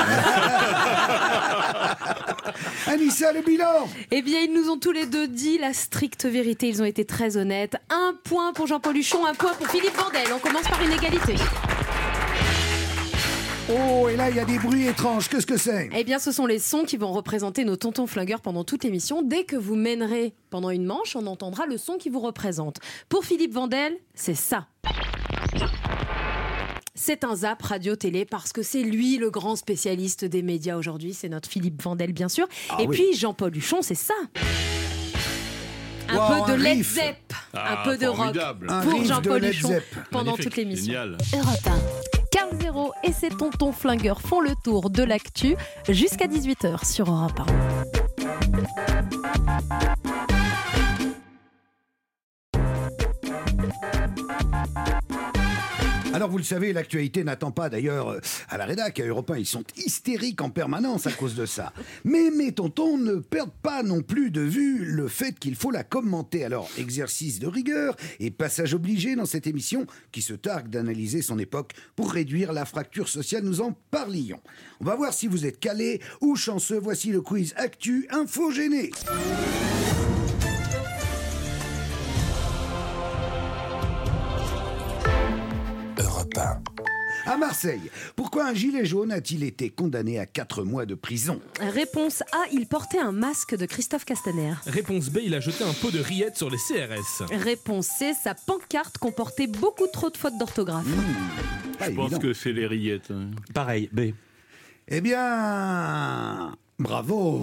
Speaker 1: Anissa, le bilan.
Speaker 3: Eh bien, ils nous ont tous les deux dit la stricte vérité. Ils ont été très honnêtes. 1 point pour Jean-Paul Huchon, 1 point pour Philippe Vandel. On commence par une égalité.
Speaker 1: Oh, et là, il y a des bruits étranges. Qu'est-ce que c'est?
Speaker 3: Eh bien, ce sont les sons qui vont représenter nos tontons flingueurs pendant toute l'émission. Dès que vous mènerez pendant une manche, on entendra le son qui vous représente. Pour Philippe Vandel, c'est ça. C'est un zap radio-télé parce que c'est lui le grand spécialiste des médias aujourd'hui. C'est notre Philippe Vandel, bien sûr. Et puis Jean-Paul Huchon, c'est ça. Un peu de Led Zepp, un peu de rock pour Jean-Paul Huchon pendant toute l'émission.
Speaker 13: Génial.
Speaker 3: Europe 1. Carl Zéro et ses tontons flingueurs font le tour de l'actu jusqu'à 18h sur Europe 1.
Speaker 1: Alors, vous le savez, l'actualité n'attend pas. D'ailleurs, à la rédac, à Europe 1, ils sont hystériques en permanence à cause de ça. Mais mes tontons ne perdent pas non plus de vue le fait qu'il faut la commenter. Alors, exercice de rigueur et passage obligé dans cette émission qui se targue d'analyser son époque pour réduire la fracture sociale. Nous en parlions. On va voir si vous êtes calés ou chanceux. Voici le quiz Actu Infogéné. À Marseille, pourquoi un gilet jaune a-t-il été condamné à 4 mois de prison?
Speaker 3: Réponse A, il portait un masque de Christophe Castaner.
Speaker 4: Réponse B, il a jeté un pot de rillettes sur les CRS.
Speaker 3: Réponse C, sa pancarte comportait beaucoup trop de fautes d'orthographe.
Speaker 13: Je pense que c'est les rillettes. Hein.
Speaker 8: Pareil, B.
Speaker 1: Eh bien, bravo.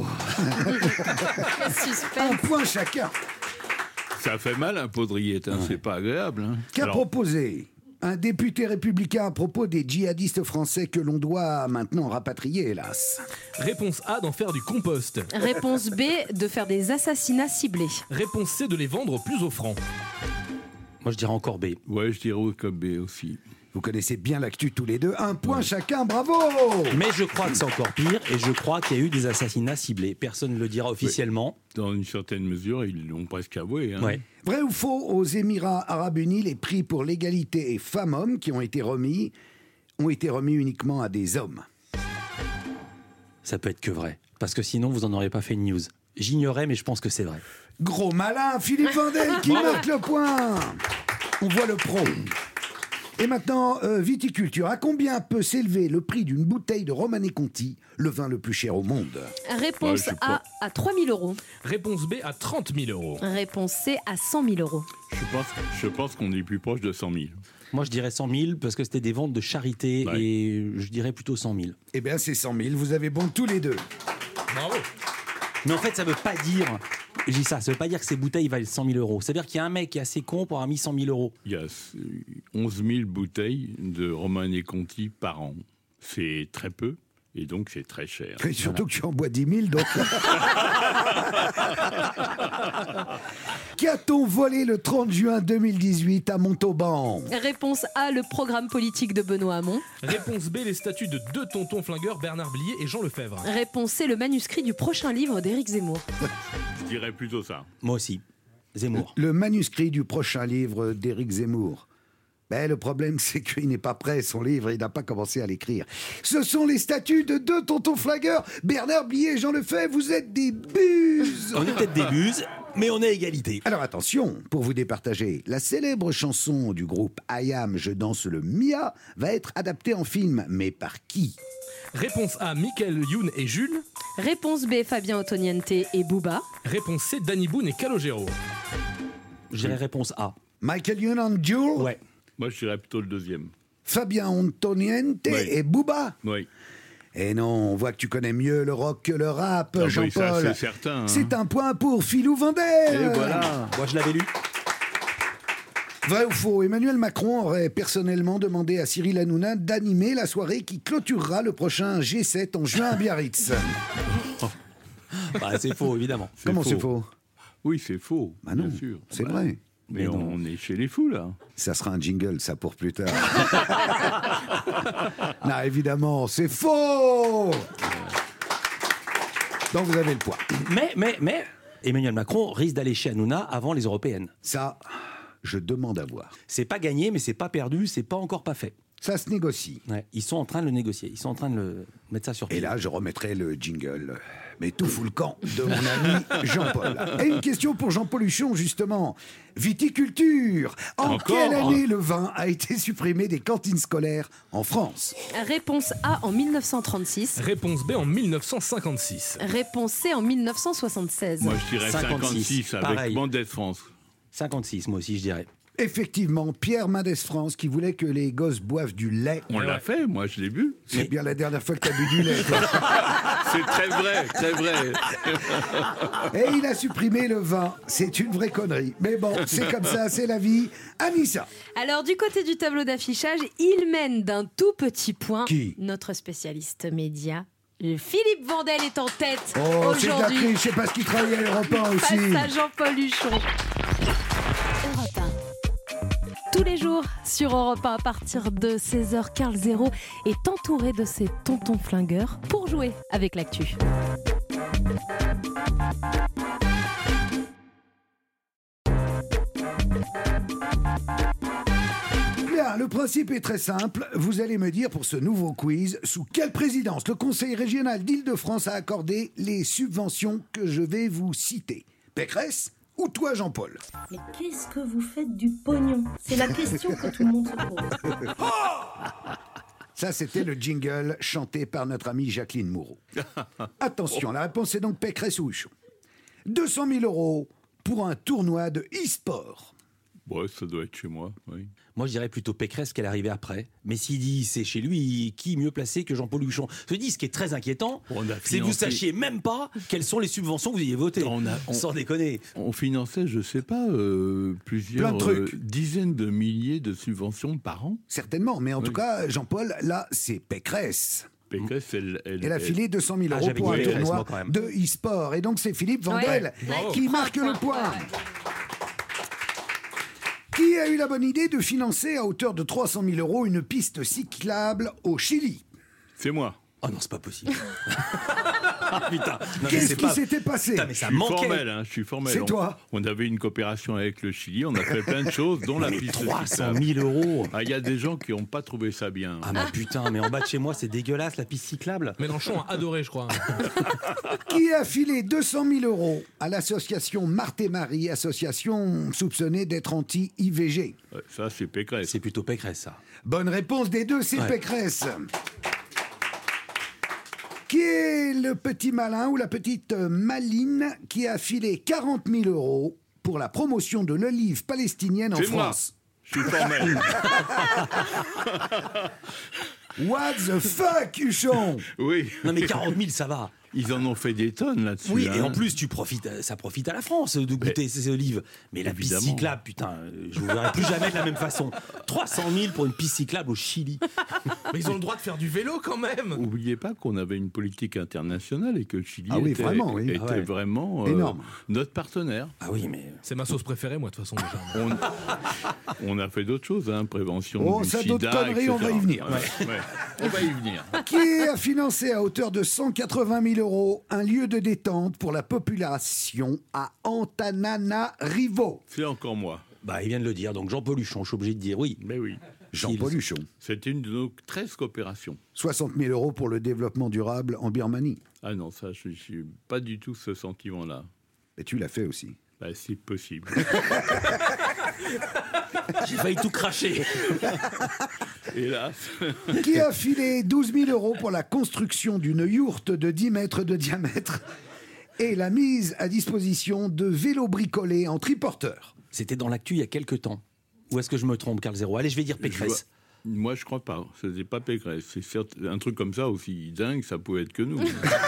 Speaker 1: Un point chacun.
Speaker 13: Ça fait mal un pot de rillettes, hein. C'est pas agréable. Hein.
Speaker 1: Qu'a proposé un député républicain à propos des djihadistes français que l'on doit maintenant rapatrier, hélas?
Speaker 4: Réponse A, d'en faire du compost.
Speaker 3: Réponse B, de faire des assassinats ciblés.
Speaker 4: Réponse C, de les vendre plus offrant.
Speaker 8: Moi, je dirais encore B.
Speaker 13: Ouais, je dirais encore B aussi.
Speaker 1: Vous connaissez bien l'actu tous les deux. Un point chacun, bravo!
Speaker 8: Mais je crois que c'est encore pire et je crois qu'il y a eu des assassinats ciblés. Personne ne le dira officiellement.
Speaker 13: Dans une certaine mesure, ils l'ont presque avoué. Hein.
Speaker 8: Ouais.
Speaker 1: Vrai ou faux, aux Émirats Arabes Unis, les prix pour l'égalité et femmes-hommes qui ont été remis uniquement à des hommes?
Speaker 8: Ça peut être que vrai. Parce que sinon, vous n'en aurez pas fait une news. J'ignorais, mais je pense que c'est vrai.
Speaker 1: Gros malin, Philippe Vandel qui marque le point. On voit le pro. Et maintenant, viticulture. À combien peut s'élever le prix d'une bouteille de Romanée Conti, le vin le plus cher au monde?
Speaker 3: Réponse A, à 3 000 euros.
Speaker 4: Réponse B, à 30 000 euros.
Speaker 3: Réponse C, à 100 000 euros.
Speaker 13: Je pense qu'on est plus proche de 100 000.
Speaker 8: Moi, je dirais 100 000 parce que c'était des ventes de charité et je dirais plutôt 100 000.
Speaker 1: Eh bien, c'est 100 000. Vous avez bon tous les deux.
Speaker 4: Bravo.
Speaker 8: Mais en fait, ça veut pas dire... Je dis ça veut pas dire que ces bouteilles valent 100 000 euros. C'est-à-dire qu'il y a un mec qui est assez con pour avoir mis 100 000 euros.
Speaker 13: Il y a 11 000 bouteilles de Romanée Conti par an. C'est très peu. Et donc, c'est très cher.
Speaker 1: Et surtout que tu en bois 10 000, donc... Qu'a-t-on volé le 30 juin 2018 à Montauban?
Speaker 3: Réponse A, le programme politique de Benoît Hamon.
Speaker 4: Réponse B, les statuts de deux tontons flingueurs, Bernard Blier et Jean Lefebvre.
Speaker 3: Réponse C, le manuscrit du prochain livre d'Éric Zemmour.
Speaker 13: Je dirais plutôt ça.
Speaker 8: Moi aussi. Zemmour.
Speaker 1: Le manuscrit du prochain livre d'Éric Zemmour. Ben, le problème, c'est qu'il n'est pas prêt, son livre, il n'a pas commencé à l'écrire. Ce sont les statuts de deux tontons flingueurs, Bernard Blier et Jean Lefebvre, vous êtes des buses.
Speaker 8: On est peut-être des buses, mais on est à égalité.
Speaker 1: Alors attention, pour vous départager, la célèbre chanson du groupe I Am, Je danse le Mia, va être adaptée en film, mais par qui?
Speaker 4: Réponse A, Michael Youn et Jules.
Speaker 3: Réponse B, Fabien Ottoniente et Booba.
Speaker 4: Réponse C, Danny Boone et Calogero.
Speaker 8: Je dirais réponse A.
Speaker 1: Michael Youn and Jules?
Speaker 8: Ouais.
Speaker 13: Moi, je dirais plutôt le deuxième.
Speaker 1: Fabien Ottoniente et Booba?
Speaker 13: Oui.
Speaker 1: Et non, on voit que tu connais mieux le rock que le rap,
Speaker 13: Ah
Speaker 1: Jean-Paul.
Speaker 13: oui, ça, c'est certain. Hein.
Speaker 1: C'est un point pour Philou Vandel.
Speaker 8: Et voilà. Moi, je l'avais lu.
Speaker 1: Vrai ou faux, Emmanuel Macron aurait personnellement demandé à Cyril Hanouna d'animer la soirée qui clôturera le prochain G7 en juin à Biarritz.
Speaker 8: Bah, c'est faux, évidemment.
Speaker 1: Comment c'est faux?
Speaker 13: Oui, c'est faux.
Speaker 1: Bah non,
Speaker 13: bien sûr.
Speaker 1: c'est vrai.
Speaker 13: Mais on est chez les fous, là.
Speaker 1: Ça sera un jingle, ça, pour plus tard. Non, évidemment, c'est faux. Donc vous avez le point.
Speaker 8: Mais, Emmanuel Macron risque d'aller chez Hanouna avant les européennes.
Speaker 1: Ça, je demande à voir.
Speaker 8: C'est pas gagné, mais c'est pas perdu, c'est pas encore pas fait.
Speaker 1: Ça se négocie.
Speaker 15: Ouais, ils sont en train de le négocier. Ils sont en train de le mettre ça sur pied.
Speaker 1: Et là, je remettrai le jingle. Mais tout fout le camp de mon ami Jean-Paul. Et une question pour Jean-Paul Huchon, justement. Viticulture. En
Speaker 13: Encore
Speaker 1: quelle année le vin a été supprimé des cantines scolaires en France?
Speaker 3: Réponse A en 1936.
Speaker 4: Réponse B en 1956.
Speaker 3: Réponse C en 1976.
Speaker 13: Moi, je dirais 56 avec
Speaker 15: pareil.
Speaker 13: Mendès France.
Speaker 15: 56, moi aussi, je dirais.
Speaker 1: Effectivement, Pierre Mendès France qui voulait que les gosses boivent du lait.
Speaker 13: On l'a fait, moi je l'ai bu.
Speaker 1: C'est bien la dernière fois que tu as bu du lait. toi.
Speaker 13: C'est très vrai, très vrai.
Speaker 1: Et il a supprimé le vin. C'est une vraie connerie. Mais bon, c'est comme ça, c'est la vie. Anissa.
Speaker 3: Alors, du côté du tableau d'affichage, il mène d'un tout petit point.
Speaker 1: Qui?
Speaker 3: Notre spécialiste média. Philippe Vandel est en tête
Speaker 1: Oh, c'est de la
Speaker 3: aujourd'hui.
Speaker 1: triche, je sais pas ce qu'il travaille à l'Europe 1 aussi.
Speaker 3: Face à Jean-Paul Huchon. Europe 1. Tous les jours sur Europe 1 à partir de 16h, Carl Zéro est entouré de ses tontons flingueurs pour jouer avec l'actu.
Speaker 1: Bien, le principe est très simple. Vous allez me dire pour ce nouveau quiz sous quelle présidence le Conseil régional d'Île-de-France a accordé les subventions que je vais vous citer. Pécresse ou toi, Jean-Paul?
Speaker 16: Mais qu'est-ce que vous faites du pognon? C'est la question que tout le monde se pose.
Speaker 1: Ça, c'était le jingle chanté par notre amie Jacqueline Moureau. Attention, la réponse est donc Pécresse ou Huchon. 200 000 € pour un tournoi de e-sport.
Speaker 13: Ouais, ça doit être chez moi, oui.
Speaker 15: Moi, je dirais plutôt Pécresse qu'elle arrivait après. Mais s'il dit c'est chez lui, qui mieux placé que Jean-Paul Huchon? Je dis, ce qui est très inquiétant, c'est que vous sachiez même pas quelles sont les subventions que vous ayez votées. Sans déconner.
Speaker 13: On finançait, je sais pas, plusieurs
Speaker 1: Plein de trucs.
Speaker 13: dizaines de milliers de subventions par an.
Speaker 1: Certainement, mais en tout cas, Jean-Paul, là, c'est Pécresse.
Speaker 13: Pécresse,
Speaker 1: Elle a filé 200 000 € pour un
Speaker 15: Pécresse,
Speaker 1: tournoi
Speaker 15: moi, quand même.
Speaker 1: de e-sport. Et donc, c'est Philippe Vandel qui marque le point. Qui a eu la bonne idée de financer à hauteur de 300 000 € une piste cyclable au Chili?
Speaker 13: C'est moi.
Speaker 15: Oh non, c'est pas possible. Ah, putain. Non,
Speaker 1: Qu'est-ce qui s'était passé?
Speaker 15: Putain, mais ça
Speaker 13: Je suis
Speaker 15: manquait.
Speaker 13: formel, hein, je suis formel.
Speaker 1: C'est toi.
Speaker 13: On avait une coopération avec le Chili, on a fait plein de choses, dont la
Speaker 15: Mais
Speaker 13: piste
Speaker 15: 300 000 €.
Speaker 13: Ah, il y a des gens qui n'ont pas trouvé ça bien.
Speaker 15: Ah, mais putain, mais en bas de chez moi, c'est dégueulasse, la piste cyclable.
Speaker 4: Mélenchon a adoré, je crois.
Speaker 1: Qui a filé 200 000 € à l'association Marthe et Marie, association soupçonnée d'être anti-IVG?
Speaker 13: Ouais, ça, c'est Pécresse.
Speaker 15: C'est plutôt Pécresse, ça.
Speaker 1: Bonne réponse des deux, c'est
Speaker 15: Ouais.
Speaker 1: Pécresse. Qui est le petit malin ou la petite maline qui a filé 40 000 € pour la promotion de l'olive palestinienne en
Speaker 13: C'est moi.
Speaker 1: France?
Speaker 13: Je suis formel.
Speaker 1: What the fuck, Huchon?
Speaker 13: Oui.
Speaker 15: Non, mais 40 000, ça va.
Speaker 13: Ils en ont fait des tonnes là-dessus.
Speaker 15: Oui, et
Speaker 13: hein.
Speaker 15: en plus, ça profite à la France de goûter ces olives. Mais la piste
Speaker 13: Évidemment.
Speaker 15: cyclable, putain, je vous verrai plus jamais de la même façon. 300 000 pour une piste cyclable au Chili.
Speaker 4: Mais ils ont le droit de faire du vélo quand même.
Speaker 13: Oubliez pas qu'on avait une politique internationale et que le Chili
Speaker 1: Ah oui,
Speaker 13: était,
Speaker 1: vraiment, oui.
Speaker 13: était
Speaker 1: Ah ouais.
Speaker 13: vraiment
Speaker 1: Énorme.
Speaker 13: notre partenaire.
Speaker 15: Ah oui, mais...
Speaker 4: C'est ma sauce préférée, moi, de toute façon. Déjà.
Speaker 13: On a fait d'autres choses, hein, prévention
Speaker 1: Oh,
Speaker 13: du
Speaker 1: ça,
Speaker 13: sida,
Speaker 1: d'autres conneries,
Speaker 13: etc.
Speaker 1: on va y venir.
Speaker 13: Ouais, ouais. On va y venir.
Speaker 1: Qui a financé à hauteur de 180 000 € un lieu de détente pour la population à Antananarivo?
Speaker 13: C'est encore moi.
Speaker 15: Bah, il vient de le dire, donc Jean-Paul Huchon, je suis obligé de dire oui.
Speaker 13: Mais oui.
Speaker 1: Jean-Paul Huchon.
Speaker 13: C'était une de nos 13 coopérations.
Speaker 1: 60 000 € pour le développement durable en Birmanie.
Speaker 13: Ah non, ça, je suis pas du tout ce sentiment-là.
Speaker 1: Et tu l'as fait aussi.
Speaker 13: Bah, c'est possible.
Speaker 15: J'ai failli tout cracher.
Speaker 13: Hélas.
Speaker 1: Qui a filé 12 000 € pour la construction d'une yourte de 10 mètres de diamètre et la mise à disposition de vélos bricolés en triporteur?
Speaker 15: C'était dans l'actu il y a quelques temps. Ou est-ce que je me trompe, Carl Zéro? Allez, je vais dire Pécresse.
Speaker 13: Moi, je crois pas. C'était pas Pécresse. C'est un truc comme ça aussi dingue, ça pouvait être que nous.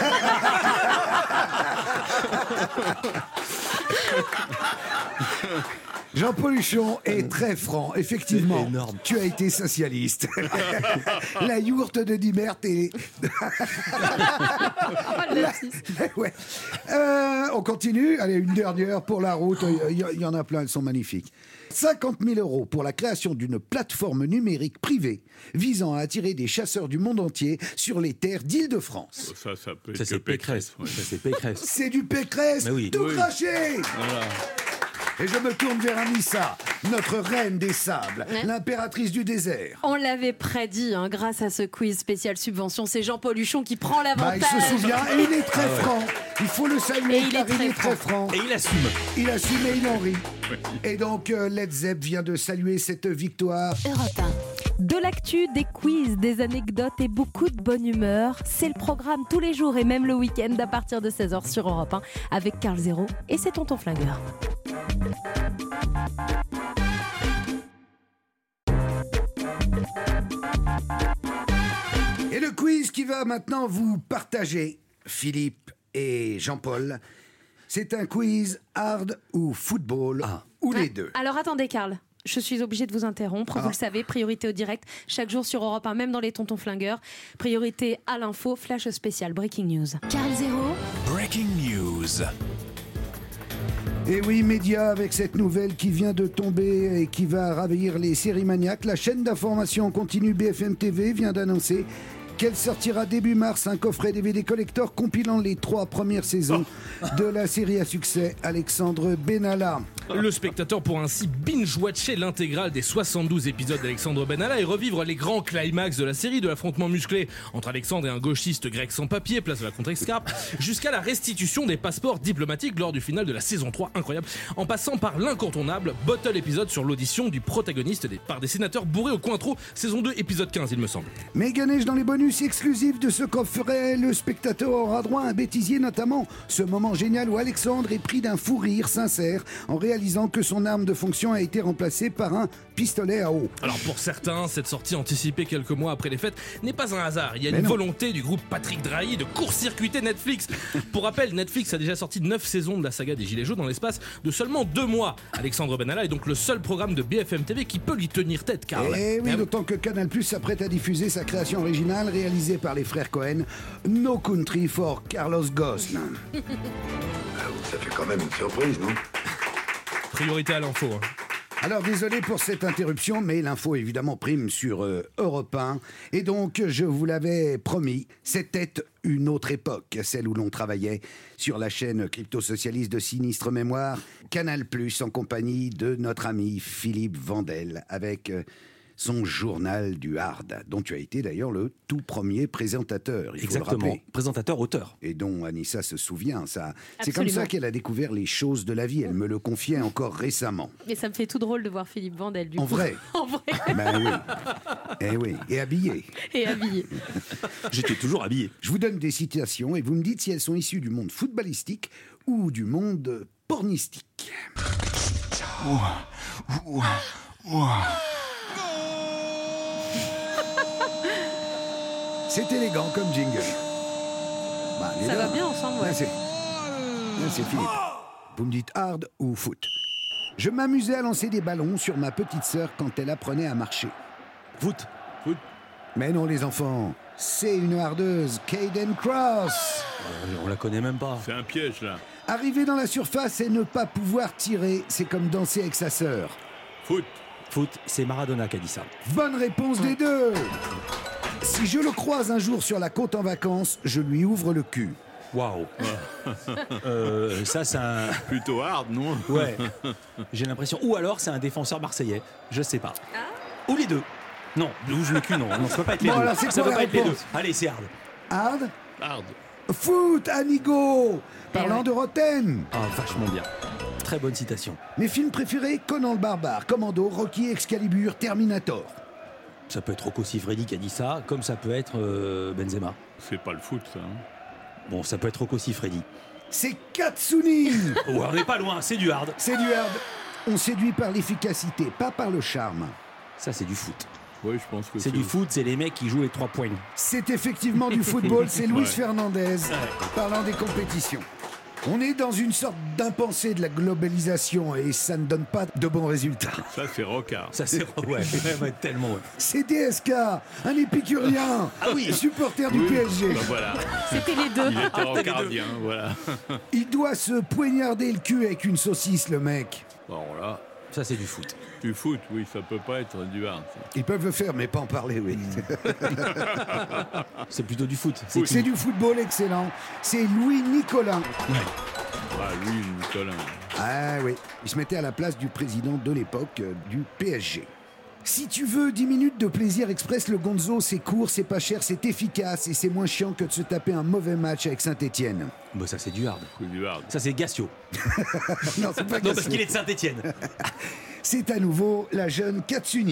Speaker 1: Jean-Paul Huchon est très franc. Effectivement, tu as été socialiste. La yourte de Dimert et... Ouais. On continue. Allez, une dernière pour la route. Il y en a plein, elles sont magnifiques. 50 000 € pour la création d'une plateforme numérique privée visant à attirer des chasseurs du monde entier sur les terres d'Île-de-France.
Speaker 13: Ça peut être
Speaker 15: Ça,
Speaker 13: que
Speaker 15: c'est Pécresse.
Speaker 13: ouais.
Speaker 15: Ça, c'est Pécresse.
Speaker 1: C'est du Pécresse,
Speaker 15: Mais oui.
Speaker 1: tout
Speaker 13: Oui.
Speaker 1: craché.
Speaker 13: Voilà.
Speaker 1: Et je me tourne vers Anissa, notre reine des sables, l'impératrice du désert.
Speaker 3: On l'avait prédit, grâce à ce quiz spécial subvention, c'est Jean-Paul Huchon qui prend l'avantage.
Speaker 1: Il se souvient et il est très franc. Il faut le saluer,
Speaker 3: Et il est très
Speaker 1: franc.
Speaker 15: Et il assume.
Speaker 1: Il assume et il en rit. Et donc, Led Zepp vient de saluer cette victoire.
Speaker 3: Europe 1. De l'actu, des quiz, des anecdotes et beaucoup de bonne humeur. C'est le programme tous les jours et même le week-end à partir de 16h sur Europe 1 avec Carl Zéro et ses tontons flingueurs.
Speaker 1: Et le quiz qui va maintenant vous partager, Philippe et Jean-Paul, c'est un quiz hard ou football, ou les deux.
Speaker 3: Alors attendez Carl, je suis obligée de vous interrompre, vous le savez, priorité au direct, chaque jour sur Europe 1, même dans les tontons flingueurs, priorité à l'info, flash spécial, breaking news. Carl Zéro.
Speaker 17: Breaking news.
Speaker 1: Et oui, média avec cette nouvelle qui vient de tomber et qui va ravir les séries maniaques. La chaîne d'information en continu BFM TV vient d'annoncer qu'elle sortira début mars un coffret DVD collector compilant les 3 premières saisons de la série à succès Alexandre Benalla.
Speaker 4: Le spectateur pourra ainsi binge-watcher l'intégrale des 72 épisodes d'Alexandre Benalla et revivre les grands climax de la série, de l'affrontement musclé entre Alexandre et un gauchiste grec sans papier, place de la contre-escarpe, jusqu'à la restitution des passeports diplomatiques lors du final de la saison 3, incroyable, en passant par l'incontournable Bottle épisode sur l'audition du protagoniste par des sénateurs bourrés au cointreau, saison 2, épisode 15, il me semble.
Speaker 1: Mais Ganesh, dans les bonus exclusifs de ce coffret, le spectateur aura droit à un bêtisier, notamment ce moment génial où Alexandre est pris d'un fou rire sincère en réalisant que son arme de fonction a été remplacée par un pistolet à eau.
Speaker 4: Alors pour certains, cette sortie anticipée quelques mois après les fêtes n'est pas un hasard. Il y a une volonté du groupe Patrick Drahi de court-circuiter Netflix. Pour rappel, Netflix a déjà sorti 9 saisons de la saga des Gilets jaunes dans l'espace de seulement 2 mois. Alexandre Benalla est donc le seul programme de BFM TV qui peut lui tenir tête, Carl.
Speaker 1: Et oui, d'autant que Canal+ s'apprête à diffuser sa création originale réalisée par les frères Cohen, No Country for Carlos Ghosn.
Speaker 18: Ça fait quand même une surprise, non?
Speaker 4: Priorité à l'info.
Speaker 1: Alors désolé pour cette interruption, mais l'info évidemment prime sur Europe 1. Et donc, je vous l'avais promis, c'était une autre époque, celle où l'on travaillait sur la chaîne crypto-socialiste de Sinistre Mémoire, Canal+, en compagnie de notre ami Philippe Vandel, avec son journal du hard, dont tu as été d'ailleurs le tout premier présentateur.
Speaker 15: Exactement, présentateur-auteur.
Speaker 1: Et dont Anissa se souvient. C'est comme ça qu'elle a découvert les choses de la vie. Elle me le confiait encore récemment.
Speaker 3: Mais ça me fait tout drôle de voir Philippe Vandel, du coup.
Speaker 1: En vrai.
Speaker 3: En vrai.
Speaker 1: Ben oui. Eh oui. Et habillé.
Speaker 3: Et habillé.
Speaker 15: J'étais toujours habillé.
Speaker 1: Je vous donne des citations et vous me dites si elles sont issues du monde footballistique ou du monde pornistique. C'est élégant comme jingle.
Speaker 3: Ça va bien ensemble, ouais.
Speaker 1: Là, c'est Philippe. Vous me dites hard ou foot. Je m'amusais à lancer des ballons sur ma petite sœur quand elle apprenait à marcher.
Speaker 15: Foot.
Speaker 1: Mais non, les enfants, c'est une hardeuse, Caden Cross.
Speaker 15: On la connaît même pas.
Speaker 13: C'est un piège, là.
Speaker 1: Arriver dans la surface et ne pas pouvoir tirer, c'est comme danser avec sa sœur.
Speaker 15: Foot, c'est Maradona qui a dit ça.
Speaker 1: Bonne réponse des deux. Si je le croise un jour sur la côte en vacances, je lui ouvre le cul.
Speaker 15: Waouh. Ça, c'est un...
Speaker 13: Plutôt hard, non?
Speaker 15: Ouais. J'ai l'impression. Ou alors, c'est un défenseur marseillais. Je sais pas. Ou les deux. Non, ouvre le cul, non. Non, ça peut pas être les deux.
Speaker 1: Alors, c'est
Speaker 15: ça
Speaker 1: quoi
Speaker 15: peut
Speaker 1: la
Speaker 15: pas être les deux.
Speaker 1: réponse?
Speaker 15: Allez, c'est hard.
Speaker 1: Hard?
Speaker 13: Hard.
Speaker 1: Foot, Anigo. Parlant de Rotten.
Speaker 15: Ah, vachement bien. Très bonne citation.
Speaker 1: Mes films préférés, Conan le Barbare, Commando, Rocky, Excalibur, Terminator.
Speaker 15: Ça peut être Rocco Siffredi qui a dit ça, comme ça peut être Benzema.
Speaker 13: C'est pas le foot, ça.
Speaker 15: Bon, ça peut être Rocco Siffredi.
Speaker 1: C'est Katsuni.
Speaker 15: Oh, on n'est pas loin, c'est du hard.
Speaker 1: C'est du hard. On séduit par l'efficacité, pas par le charme.
Speaker 15: Ça, c'est du foot.
Speaker 13: Oui, je pense que
Speaker 15: c'est du foot, c'est les mecs qui jouent les 3 points.
Speaker 1: C'est effectivement du football, c'est Luis Fernandez, parlant des compétitions. On est dans une sorte d'impensé de la globalisation et ça ne donne pas de bons résultats.
Speaker 13: Ça, c'est Rocard.
Speaker 15: Ça, c'est ouais, tellement. Ouais.
Speaker 1: C'est DSK, un épicurien, supporter du PSG.
Speaker 13: Ben voilà.
Speaker 3: C'était les deux.
Speaker 13: Il était rocardien, voilà.
Speaker 1: Il doit se poignarder le cul avec une saucisse, le mec.
Speaker 13: Bon, là.
Speaker 15: Ça, c'est du foot.
Speaker 13: Du foot, oui, ça peut pas être du hard. ça.
Speaker 1: Ils peuvent le faire, mais pas en parler, oui.
Speaker 15: C'est plutôt du foot.
Speaker 1: C'est du football excellent. C'est Louis Nicolin.
Speaker 13: Ah, lui, Nicolas.
Speaker 1: Ah oui, il se mettait à la place du président de l'époque du PSG. Si tu veux 10 minutes de plaisir express, le Gonzo, c'est court, c'est pas cher, c'est efficace et c'est moins chiant que de se taper un mauvais match avec Saint-Étienne.
Speaker 15: Bah, ça, c'est du hard.
Speaker 13: C'est du hard.
Speaker 15: Ça, c'est Gassio.
Speaker 1: Non, c'est pas
Speaker 15: Non, parce
Speaker 1: Gassio.
Speaker 15: qu'il est de Saint-Étienne.
Speaker 1: C'est à nouveau la jeune Katsuni.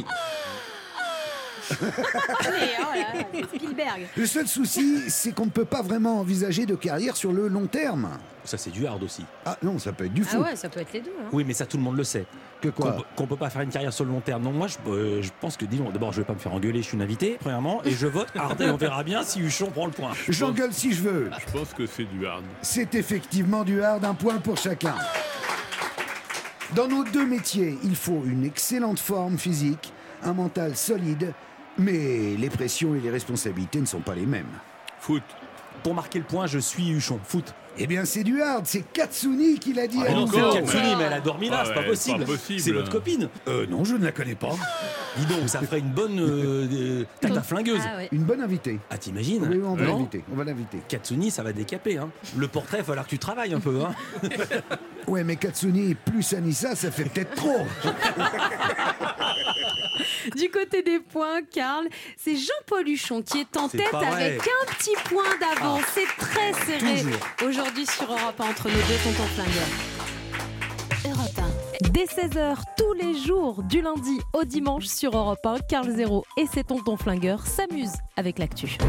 Speaker 3: Allez, oh là, Spielberg.
Speaker 1: Le seul souci, c'est qu'on ne peut pas vraiment envisager de carrière sur le long terme.
Speaker 15: Ça, c'est du hard aussi.
Speaker 1: Ah non, ça peut être du
Speaker 3: Ah
Speaker 1: foot.
Speaker 3: ouais, ça peut être les deux. Hein.
Speaker 15: Oui, mais ça, tout le monde le sait.
Speaker 1: Que quoi
Speaker 15: Qu'on peut pas faire une carrière sur le long terme. Donc moi, je pense que, disons, d'abord, je vais pas me faire engueuler, je suis une invitée, premièrement, et je vote hard et on verra bien si Huchon prend le point.
Speaker 1: J'engueule si je veux.
Speaker 13: Je pense que c'est du hard.
Speaker 1: C'est effectivement du hard, un point pour chacun. Dans nos deux métiers, il faut une excellente forme physique, un mental solide, mais les pressions et les responsabilités ne sont pas les mêmes.
Speaker 13: Foot.
Speaker 15: Pour marquer le point, je suis Huchon. Foot.
Speaker 1: Eh bien, c'est du hard, c'est Katsuni qui l'a dit.
Speaker 15: Ah,
Speaker 1: à
Speaker 15: non,
Speaker 1: nouveau.
Speaker 15: c'est Katsuni, mais elle a dormi là,
Speaker 13: Ah
Speaker 15: c'est
Speaker 13: ouais,
Speaker 15: pas possible.
Speaker 13: pas possible.
Speaker 15: C'est votre copine.
Speaker 1: Non, je ne la connais pas.
Speaker 15: Dis donc, ça ferait une bonne tata flingueuse.
Speaker 3: Ah ouais.
Speaker 1: Une bonne invitée.
Speaker 15: Ah, t'imagines?
Speaker 1: Oui, on va
Speaker 15: Non.
Speaker 1: l'inviter. On va l'inviter.
Speaker 15: Katsuni, ça va décaper. Hein. Le portrait, il va falloir que tu travailles un peu. Hein.
Speaker 1: Ouais, mais Katsuni plus Anissa, ça fait peut-être trop.
Speaker 3: Du côté des points, Karl, c'est Jean-Paul Huchon qui est en
Speaker 15: C'est
Speaker 3: tête
Speaker 15: pas vrai.
Speaker 3: avec un petit point d'avance.
Speaker 15: Ah.
Speaker 3: C'est très serré
Speaker 15: Toujours.
Speaker 3: aujourd'hui sur Europe 1 entre nos deux tontons flingueurs. Europe 1. Dès 16h, tous les jours, du lundi au dimanche sur Europe 1, Karl Zéro et ses tontons flingueurs s'amusent avec l'actu.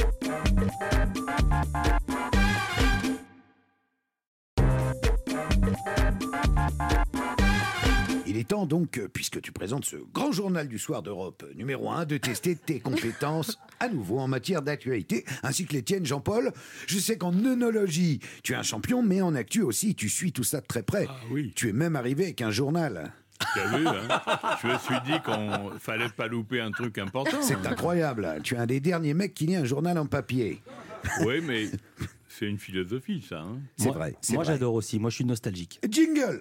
Speaker 1: Il est temps donc, puisque tu présentes ce grand journal du soir d'Europe, numéro 1, de tester tes compétences à nouveau en matière d'actualité, ainsi que les tiennes, Jean-Paul. Je sais qu'en œnologie, tu es un champion, mais en actu aussi, tu suis tout ça de très près.
Speaker 13: Ah oui.
Speaker 1: Tu es même arrivé avec un journal.
Speaker 13: Tu as vu, hein. Je me suis dit qu'on fallait pas louper un truc important.
Speaker 1: C'est incroyable. Tu es un des derniers mecs qui lit un journal en papier.
Speaker 13: Oui, mais c'est une philosophie, ça. Hein.
Speaker 1: C'est vrai. c'est
Speaker 15: Moi,
Speaker 1: vrai.
Speaker 15: j'adore aussi. Moi, je suis nostalgique.
Speaker 1: Jingle.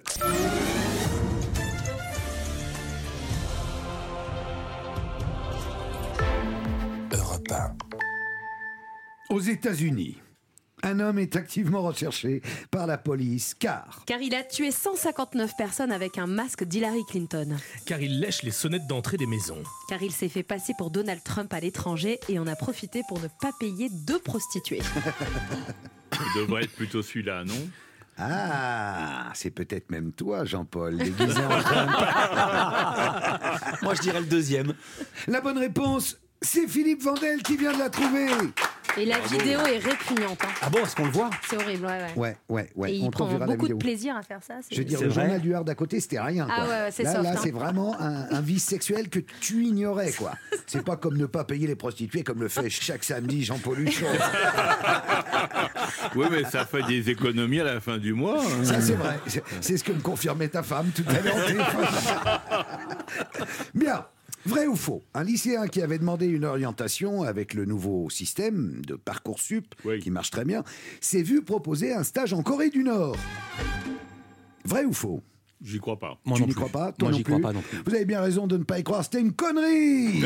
Speaker 17: Europe 1.
Speaker 1: Aux États-Unis, un homme est activement recherché par la police car
Speaker 3: Il a tué 159 personnes avec un masque d'Hillary Clinton.
Speaker 4: Car il lèche les sonnettes d'entrée des maisons.
Speaker 3: Car il s'est fait passer pour Donald Trump à l'étranger et en a profité pour ne pas payer 2 prostituées.
Speaker 13: Ça devrait être plutôt celui-là, non?
Speaker 1: Ah, c'est peut-être même toi, Jean-Paul, déguisé en Trump.
Speaker 15: Moi, je dirais le deuxième.
Speaker 1: La bonne réponse, c'est Philippe Vandel qui vient de la trouver.
Speaker 3: Et la vidéo est répugnante. Hein.
Speaker 15: Ah bon, est-ce qu'on le voit?
Speaker 3: C'est horrible, ouais.
Speaker 1: Ouais.
Speaker 3: Et il
Speaker 1: On
Speaker 3: prend
Speaker 1: t'enverra la
Speaker 3: beaucoup de
Speaker 1: vidéo.
Speaker 3: plaisir à faire ça.
Speaker 1: Je veux dire,
Speaker 15: C'est
Speaker 1: le
Speaker 15: vrai.
Speaker 1: journal du Hard à côté, c'était rien.
Speaker 3: Ah
Speaker 1: Quoi.
Speaker 3: ouais, c'est
Speaker 1: là,
Speaker 3: soft,
Speaker 1: là,
Speaker 3: hein.
Speaker 1: c'est vraiment un vice sexuel que tu ignorais, quoi. C'est pas comme ne pas payer les prostituées, comme le fait chaque samedi Jean-Paul Huchon.
Speaker 13: Oui, mais ça fait des économies à la fin du mois. Hein.
Speaker 1: Ça, c'est vrai. C'est ce que me confirmait ta femme tout à l'heure au téléphone. Bien. Vrai ou faux? Un lycéen qui avait demandé une orientation avec le nouveau système de Parcoursup, qui marche très bien, s'est vu proposer un stage en Corée du Nord. Vrai ou faux?
Speaker 13: J'y crois pas.
Speaker 15: Moi
Speaker 1: Tu
Speaker 15: non
Speaker 1: n'y
Speaker 15: plus.
Speaker 1: crois pas? Toi
Speaker 15: Moi,
Speaker 1: non
Speaker 15: j'y
Speaker 1: plus.
Speaker 15: crois pas non plus.
Speaker 1: Vous avez bien raison de ne pas y croire, c'était une connerie.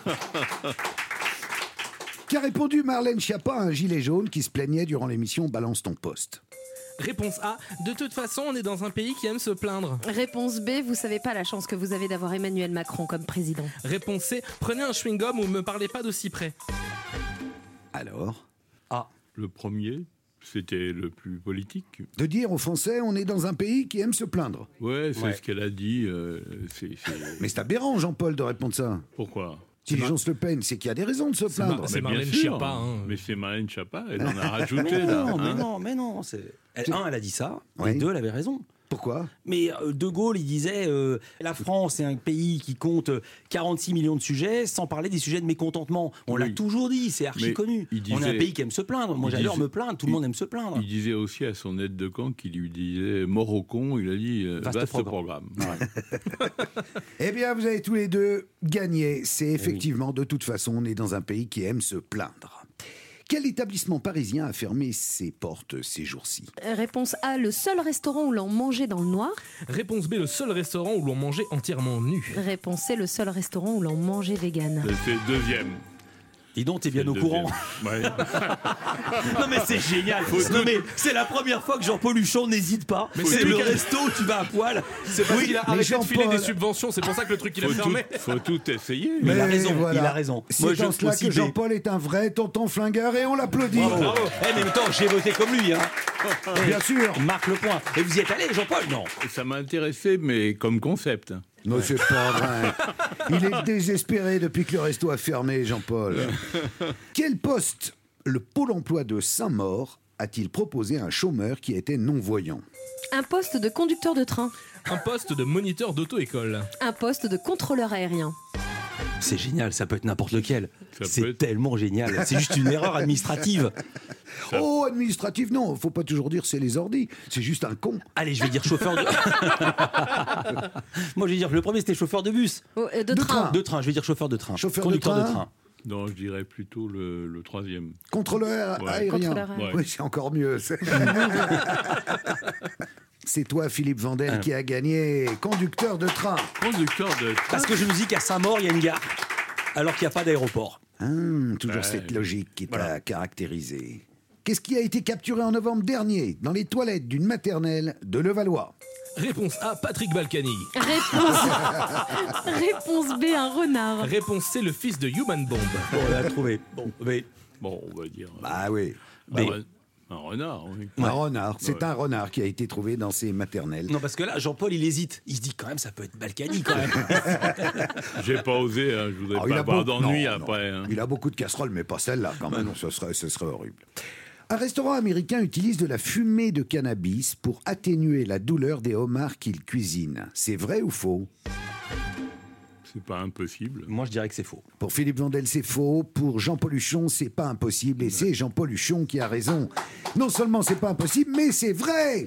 Speaker 1: Qu'a répondu Marlène Schiappa à un gilet jaune qui se plaignait durant l'émission Balance ton poste?
Speaker 4: Réponse A. De toute façon, on est dans un pays qui aime se plaindre.
Speaker 3: Réponse B, vous savez pas la chance que vous avez d'avoir Emmanuel Macron comme président.
Speaker 4: Réponse C. Prenez un chewing-gum ou me parlez pas d'aussi près.
Speaker 1: Alors?
Speaker 15: Ah.
Speaker 13: Le premier, c'était le plus politique.
Speaker 1: De dire aux Français, on est dans un pays qui aime se plaindre.
Speaker 13: Ouais, c'est ce qu'elle a dit.
Speaker 1: Mais c'est aberrant, Jean-Paul, de répondre ça.
Speaker 13: Pourquoi?
Speaker 1: Si les gens se le plaignent, c'est qu'il y a des raisons de se plaindre.
Speaker 4: C'est
Speaker 13: Mais bien
Speaker 4: Marlène
Speaker 13: sûr.
Speaker 4: Schiappa. Hein.
Speaker 13: Mais c'est Marlène Schiappa, elle en a rajouté.
Speaker 15: Mais
Speaker 13: là,
Speaker 15: non,
Speaker 13: hein.
Speaker 15: mais non. Elle a dit ça.
Speaker 1: Oui.
Speaker 15: Et 2, elle avait raison.
Speaker 1: Pourquoi?
Speaker 15: Mais De Gaulle, il disait la France est un pays qui compte 46 millions de sujets, sans parler des sujets de mécontentement. On l'a toujours dit, c'est archi
Speaker 13: Mais
Speaker 15: connu.
Speaker 13: il
Speaker 15: On est un
Speaker 13: disait-
Speaker 15: pays qui aime se plaindre. Moi,
Speaker 13: il
Speaker 15: j'adore
Speaker 13: disait-
Speaker 15: me plaindre. Tout le monde aime se plaindre.
Speaker 13: Il disait aussi à son aide de camp qui lui disait mort au con, il a dit vaste programme.
Speaker 1: Eh bien, vous avez tous les deux gagné. C'est effectivement, de toute façon, on est dans un pays qui aime se plaindre. Quel établissement parisien a fermé ses portes ces jours-ci?
Speaker 3: Réponse A, le seul restaurant où l'on mangeait dans le noir.
Speaker 4: Réponse B, le seul restaurant où l'on mangeait entièrement nu.
Speaker 3: Réponse C, le seul restaurant où l'on mangeait vegan.
Speaker 13: C'est le deuxième.
Speaker 15: Dis donc, t'es bien au courant.
Speaker 13: Ouais.
Speaker 15: Non mais c'est génial. Non mais c'est la première fois que Jean-Paul Huchon n'hésite pas.
Speaker 4: Mais
Speaker 15: c'est
Speaker 4: c'est lui
Speaker 15: le
Speaker 4: qui a-
Speaker 15: resto où tu vas à poil.
Speaker 4: C'est parce qu'il a arrêté de filer
Speaker 1: Jean-Paul-
Speaker 4: des subventions, c'est pour ça que le truc il a fermé.
Speaker 13: Faut tout essayer.
Speaker 15: Mais il a raison,
Speaker 1: voilà.
Speaker 15: il a raison.
Speaker 1: C'est
Speaker 15: Moi,
Speaker 1: dans cela
Speaker 15: aussi,
Speaker 1: que
Speaker 15: B.
Speaker 1: Jean-Paul est un vrai tonton flingueur et on l'applaudit.
Speaker 15: Bravo. Eh, mais en même temps, j'ai voté comme lui. Hein.
Speaker 1: Bien sûr.
Speaker 15: Il marque le point. Et vous y êtes allé, Jean-Paul? Non.
Speaker 13: Ça m'a intéressé, mais comme concept.
Speaker 1: Non, c'est pas vrai. Il est désespéré depuis que le resto a fermé, Jean-Paul. Quel poste le Pôle emploi de Saint-Maur a-t-il proposé à un chômeur qui était non-voyant?
Speaker 3: Un poste de conducteur de train.
Speaker 4: Un poste de moniteur d'auto-école.
Speaker 3: Un poste de contrôleur aérien.
Speaker 15: C'est génial, ça peut être n'importe lequel.
Speaker 13: Ça peut
Speaker 15: C'est
Speaker 13: être-
Speaker 15: tellement génial. C'est juste une erreur administrative.
Speaker 1: Oh, administratif, non, faut pas toujours dire c'est les ordis, c'est juste un con.
Speaker 15: Allez, je vais dire chauffeur de... Moi, je vais dire, le premier, c'était chauffeur de bus.
Speaker 3: De train.
Speaker 15: De train, je vais dire chauffeur de train.
Speaker 1: Chauffeur
Speaker 15: Conducteur
Speaker 1: de
Speaker 15: de
Speaker 1: train.
Speaker 15: train.
Speaker 13: Non, je dirais plutôt le troisième.
Speaker 1: Contrôleur
Speaker 13: Ouais.
Speaker 1: aérien.
Speaker 3: Contrôleur aérien.
Speaker 1: Oui, c'est encore mieux. C'est toi, Philippe Vandel, qui a gagné conducteur de train.
Speaker 13: Conducteur de train.
Speaker 15: Parce que je me dis qu'à Saint-Maur, il y a une gare, alors qu'il n'y a pas d'aéroport.
Speaker 1: Toujours
Speaker 13: Ouais.
Speaker 1: cette logique qui t'a caractérisé. Qu'est-ce qui a été capturé en novembre dernier dans les toilettes d'une maternelle de Levallois?
Speaker 4: Réponse A, Patrick Balkany.
Speaker 3: Réponse B, un renard.
Speaker 4: Réponse C, le fils de Human Bomb.
Speaker 15: Bon, on l'a trouvé. Bon, mais...
Speaker 13: Bon, on va dire.
Speaker 1: Bah oui.
Speaker 13: Un renard, oui.
Speaker 1: Un renard. C'est
Speaker 13: Ouais.
Speaker 1: un renard qui a été trouvé dans ces maternelles.
Speaker 15: Non, parce que là, Jean-Paul, il hésite. Il se dit quand même, ça peut être Balkany quand même.
Speaker 13: J'ai pas osé, hein, je voudrais
Speaker 1: Ah, il
Speaker 13: pas
Speaker 1: a
Speaker 13: avoir
Speaker 1: beaucoup-
Speaker 13: d'ennui
Speaker 1: non,
Speaker 13: après. Hein.
Speaker 1: Il a beaucoup de casseroles, mais pas celle-là quand même. Ce serait horrible. Un restaurant américain utilise de la fumée de cannabis pour atténuer la douleur des homards qu'il cuisine. C'est vrai ou faux?
Speaker 13: C'est pas impossible.
Speaker 15: Moi, je dirais que c'est faux.
Speaker 1: Pour Philippe Vandel, c'est faux. Pour Jean-Paul Huchon, c'est pas impossible. Et c'est Jean-Paul Huchon qui a raison. Non seulement c'est pas impossible, mais c'est vrai.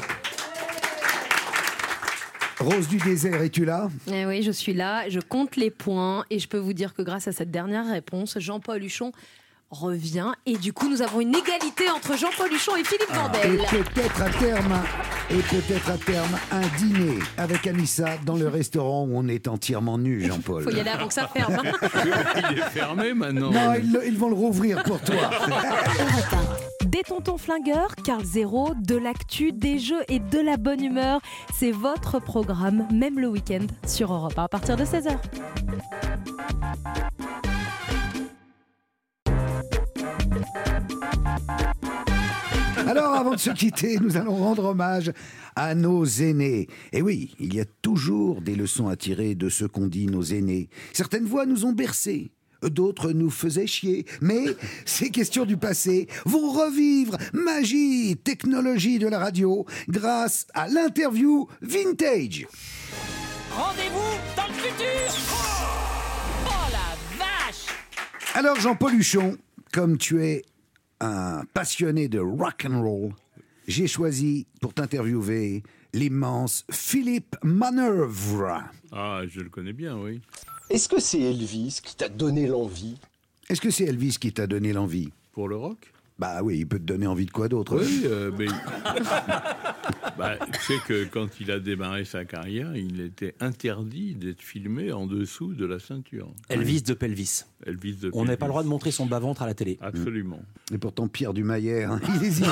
Speaker 1: Rose du désert, es-tu là?
Speaker 3: Eh oui, je suis là, je compte les points et je peux vous dire que grâce à cette dernière réponse, Jean-Paul Huchon revient et du coup nous avons une égalité entre Jean-Paul Huchon et Philippe
Speaker 1: Et
Speaker 3: Vandel.
Speaker 1: peut-être à terme un dîner avec Anissa dans le restaurant où on est entièrement nu, Jean-Paul.
Speaker 3: Faut y aller avant que ça ferme.
Speaker 13: Il est fermé maintenant.
Speaker 1: Non, ils vont le rouvrir pour toi.
Speaker 3: Des tontons flingueurs, Carl Zéro, de l'actu, des jeux et de la bonne humeur. C'est votre programme, même le week-end, sur Europe 1 à partir de 16h.
Speaker 1: Alors, avant de se quitter, nous allons rendre hommage à nos aînés. Et oui, il y a toujours des leçons à tirer de ce qu'ont dit nos aînés. Certaines voix nous ont bercés. D'autres nous faisaient chier. Mais ces questions du passé vont revivre magie, technologie de la radio grâce à l'interview vintage.
Speaker 9: Rendez-vous dans le futur. Oh la vache.
Speaker 1: Alors Jean-Paul Huchon, comme tu es un passionné de rock and roll, j'ai choisi pour t'interviewer l'immense Philippe Manœuvre.
Speaker 13: Ah, je le connais bien, oui.
Speaker 19: Est-ce que c'est Elvis qui t'a donné l'envie?
Speaker 1: Est-ce que c'est Elvis qui t'a donné l'envie?
Speaker 13: Pour le rock?
Speaker 1: Bah oui, il peut te donner envie de quoi d'autre?
Speaker 13: Oui, mais... bah, tu sais que quand il a démarré sa carrière, il était interdit d'être filmé en dessous de la ceinture.
Speaker 15: Elvis de Pelvis.
Speaker 13: Elvis de
Speaker 15: On n'avait
Speaker 13: Pelvis.
Speaker 15: pas le droit de montrer son bas-ventre à la télé.
Speaker 13: Absolument.
Speaker 1: Et pourtant Pierre Dumayer, hein, il hésite.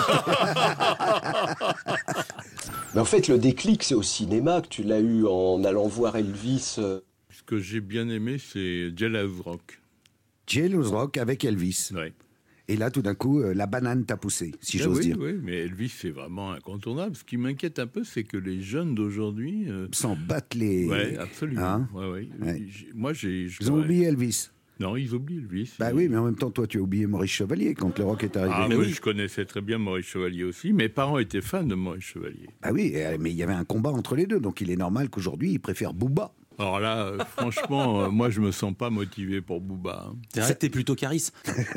Speaker 19: Mais en fait, le déclic, c'est au cinéma que tu l'as eu en allant voir Elvis.
Speaker 13: Ce que j'ai bien aimé, c'est Jailhouse Rock.
Speaker 1: Jailhouse Rock avec Elvis.
Speaker 13: Ouais.
Speaker 1: Et là, tout d'un coup, la banane t'a poussé, si
Speaker 13: Ah
Speaker 1: j'ose
Speaker 13: oui,
Speaker 1: dire.
Speaker 13: Oui, mais Elvis, c'est vraiment incontournable. Ce qui m'inquiète un peu, c'est que les jeunes d'aujourd'hui...
Speaker 1: S'en battent les...
Speaker 13: Oui, absolument.
Speaker 1: Hein
Speaker 13: Ouais.
Speaker 1: Ouais.
Speaker 13: J'ai...
Speaker 1: Ils ont oublié Elvis.
Speaker 13: Non, ils oublient Elvis.
Speaker 1: Bah oui, mais en même temps, toi, tu as oublié Maurice Chevalier quand le rock est arrivé.
Speaker 13: Ah oui, je connaissais très bien Maurice Chevalier aussi. Mes parents étaient fans de Maurice Chevalier.
Speaker 1: Ah oui, mais il y avait un combat entre les deux, donc il est normal qu'aujourd'hui, ils préfèrent Booba.
Speaker 13: Alors là, franchement, moi, je me sens pas motivé pour Booba. Hein.
Speaker 15: C'est vrai que t'es plutôt Caris.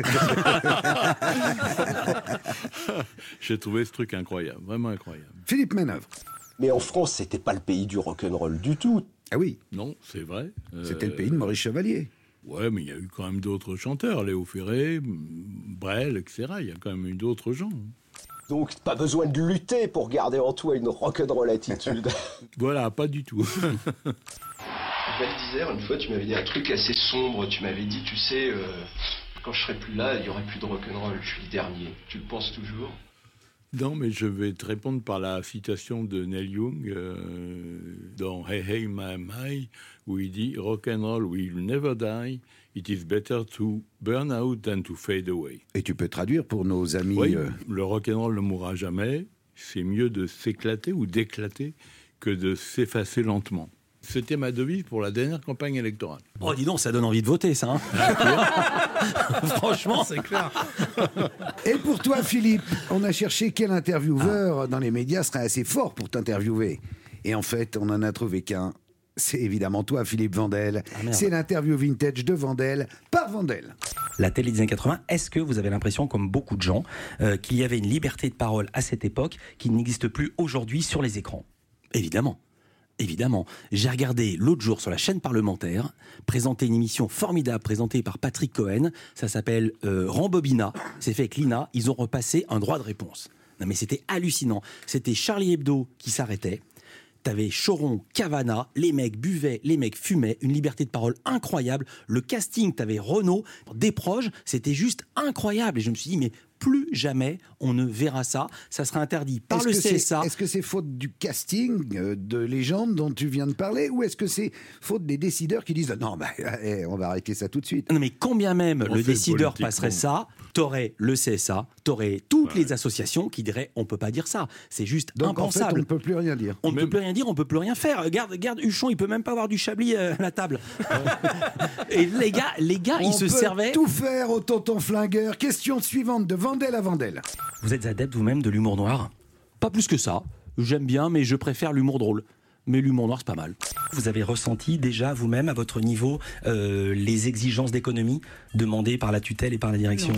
Speaker 13: J'ai trouvé ce truc incroyable, vraiment incroyable.
Speaker 1: Philippe Manœuvre.
Speaker 19: Mais en France, c'était pas le pays du rock'n'roll du tout.
Speaker 1: Ah oui.
Speaker 13: Non, c'est vrai.
Speaker 1: C'était le pays de Maurice Chevalier.
Speaker 13: Ouais, mais il y a eu quand même d'autres chanteurs. Léo Ferré, Brel, etc. Il y a quand même eu d'autres gens.
Speaker 19: Donc, pas besoin de lutter pour garder en toi une rock'n'roll attitude.
Speaker 13: Voilà, pas du tout.
Speaker 20: Val d'Isère, une fois, tu m'avais dit un truc assez sombre. Tu m'avais dit, tu sais, quand je serai plus là, il y aurait plus de rock'n'roll. Je suis le dernier. Tu le penses toujours ?
Speaker 13: Non, mais je vais te répondre par la citation de Neil Young dans Hey Hey My My, où il dit « Rock'n'roll will never die. It is better to burn out than to fade away. »
Speaker 1: Et tu peux traduire pour nos amis...
Speaker 13: Oui, le rock'n'roll ne mourra jamais. C'est mieux de s'éclater ou d'éclater que de s'effacer lentement. C'était ma devise pour la dernière campagne électorale.
Speaker 15: Oh, dis donc, ça donne envie de voter, ça. Franchement,
Speaker 13: c'est clair.
Speaker 1: Et pour toi, Philippe, on a cherché quel intervieweur dans les médias serait assez fort pour t'interviewer. Et en fait, on en a trouvé qu'un. C'est évidemment toi, Philippe Vandel. C'est l'interview vintage de Vandel par Vandel.
Speaker 21: La télé des années 80, est-ce que vous avez l'impression, comme beaucoup de gens, qu'il y avait une liberté de parole à cette époque qui n'existe plus aujourd'hui sur les écrans ?
Speaker 15: Évidemment. Évidemment. J'ai regardé l'autre jour sur la chaîne parlementaire, présenter une émission formidable présentée par Patrick Cohen. Ça s'appelle Rambobina. C'est fait avec Lina. Ils ont repassé un droit de réponse. Non mais c'était hallucinant. C'était Charlie Hebdo qui s'arrêtait. T'avais Choron, Cavana, les mecs buvaient, les mecs fumaient, une liberté de parole incroyable. Le casting, t'avais Renaud, Desproges, c'était juste incroyable. Et je me suis dit, mais plus jamais on ne verra ça. Ça sera interdit par le CSA.
Speaker 1: Est-ce que c'est faute du casting de légende dont tu viens de parler, ou est-ce que c'est faute des décideurs qui disent non, on va arrêter ça tout de suite?
Speaker 15: Non, mais combien même le décideur passerait ça, t'aurais le CSA, t'aurais toutes les associations qui diraient on peut pas dire ça. C'est juste
Speaker 1: donc,
Speaker 15: impensable.
Speaker 1: En fait, on ne peut plus rien dire.
Speaker 15: On ne peut plus rien dire, on peut plus rien faire. Regarde Huchon, il peut même pas avoir du Chablis à la table. Et les gars, ils se servaient.
Speaker 1: Tout faire au tonton flingueur. Question suivante de Vandel à Vandel.
Speaker 21: Vous êtes adepte vous-même de l'humour noir?
Speaker 15: Pas plus que ça. J'aime bien, mais je préfère l'humour drôle. Mais l'humour noir, c'est pas mal.
Speaker 21: Vous avez ressenti déjà vous-même, à votre niveau, les exigences d'économie demandées par la tutelle et par la direction?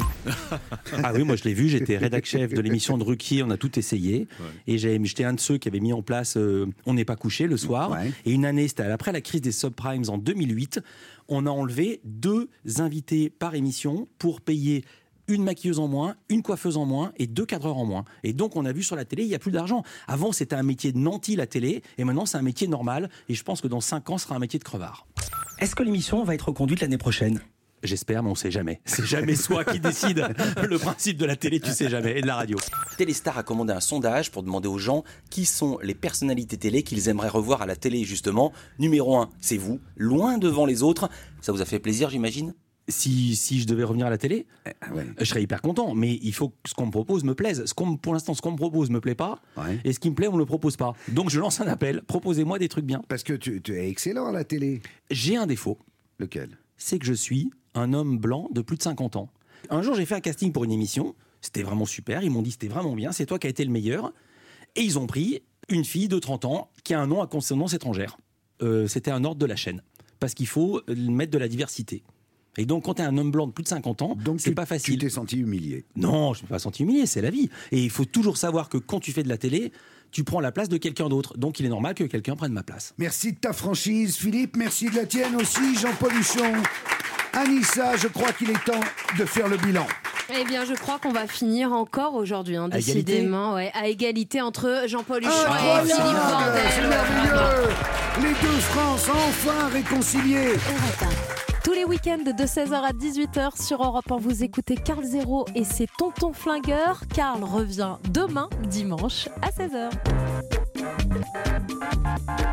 Speaker 15: Ah oui, moi je l'ai vu, j'étais rédac-chef de l'émission de Ruquier, on a tout essayé. Ouais. Et j'étais un de ceux qui avait mis en place On n'est pas couché le soir. Ouais. Et une année, c'était après la crise des subprimes en 2008, on a enlevé 2 invités par émission pour payer une maquilleuse en moins, une coiffeuse en moins et 2 cadreurs en moins. Et donc, on a vu sur la télé, il n'y a plus d'argent. Avant, c'était un métier de nanti, la télé, et maintenant, c'est un métier normal. Et je pense que dans 5 ans, ce sera un métier de crevard.
Speaker 21: Est-ce que l'émission va être reconduite l'année prochaine?
Speaker 15: J'espère, mais on ne sait jamais. C'est jamais soi qui décide. Le principe de la télé, tu sais jamais, et de la radio.
Speaker 21: Téléstar a commandé un sondage pour demander aux gens qui sont les personnalités télé qu'ils aimeraient revoir à la télé, justement. Numéro 1, c'est vous, loin devant les autres. Ça vous a fait plaisir, j'imagine?
Speaker 15: Si je devais revenir à la télé, je serais hyper content. Mais il faut que ce qu'on me propose me plaise. Pour l'instant, ce qu'on me propose me plaît pas. Ouais. Et ce qui me plaît, on ne le propose pas. Donc je lance un appel. Proposez-moi des trucs bien.
Speaker 1: Parce que tu es excellent à la télé.
Speaker 15: J'ai un défaut.
Speaker 1: Lequel?
Speaker 15: C'est que je suis un homme blanc de plus de 50 ans. Un jour, j'ai fait un casting pour une émission. C'était vraiment super. Ils m'ont dit c'était vraiment bien. C'est toi qui as été le meilleur. Et ils ont pris une fille de 30 ans qui a un nom à consonance étrangère. C'était un ordre de la chaîne. Parce qu'il faut mettre de la diversité. Et donc, quand tu es un homme blanc de plus de 50 ans, c'est pas facile.
Speaker 1: Tu t'es senti humilié?
Speaker 15: Non, je ne me suis pas senti humilié, c'est la vie. Et il faut toujours savoir que quand tu fais de la télé, tu prends la place de quelqu'un d'autre. Donc, il est normal que quelqu'un prenne ma place.
Speaker 1: Merci de ta franchise, Philippe. Merci de la tienne aussi, Jean-Paul Huchon. Anissa, je crois qu'il est temps de faire le bilan.
Speaker 3: Eh bien, je crois qu'on va finir encore aujourd'hui, décidément, à égalité entre Jean-Paul Huchon et Philippe Vandel.
Speaker 1: C'est merveilleux. Les 2 France enfin réconciliées.
Speaker 3: Tous les week-ends de 16h à 18h sur Europe 1, vous écoutez Carl Zéro et ses tontons flingueurs. Carl revient demain, dimanche, à 16h.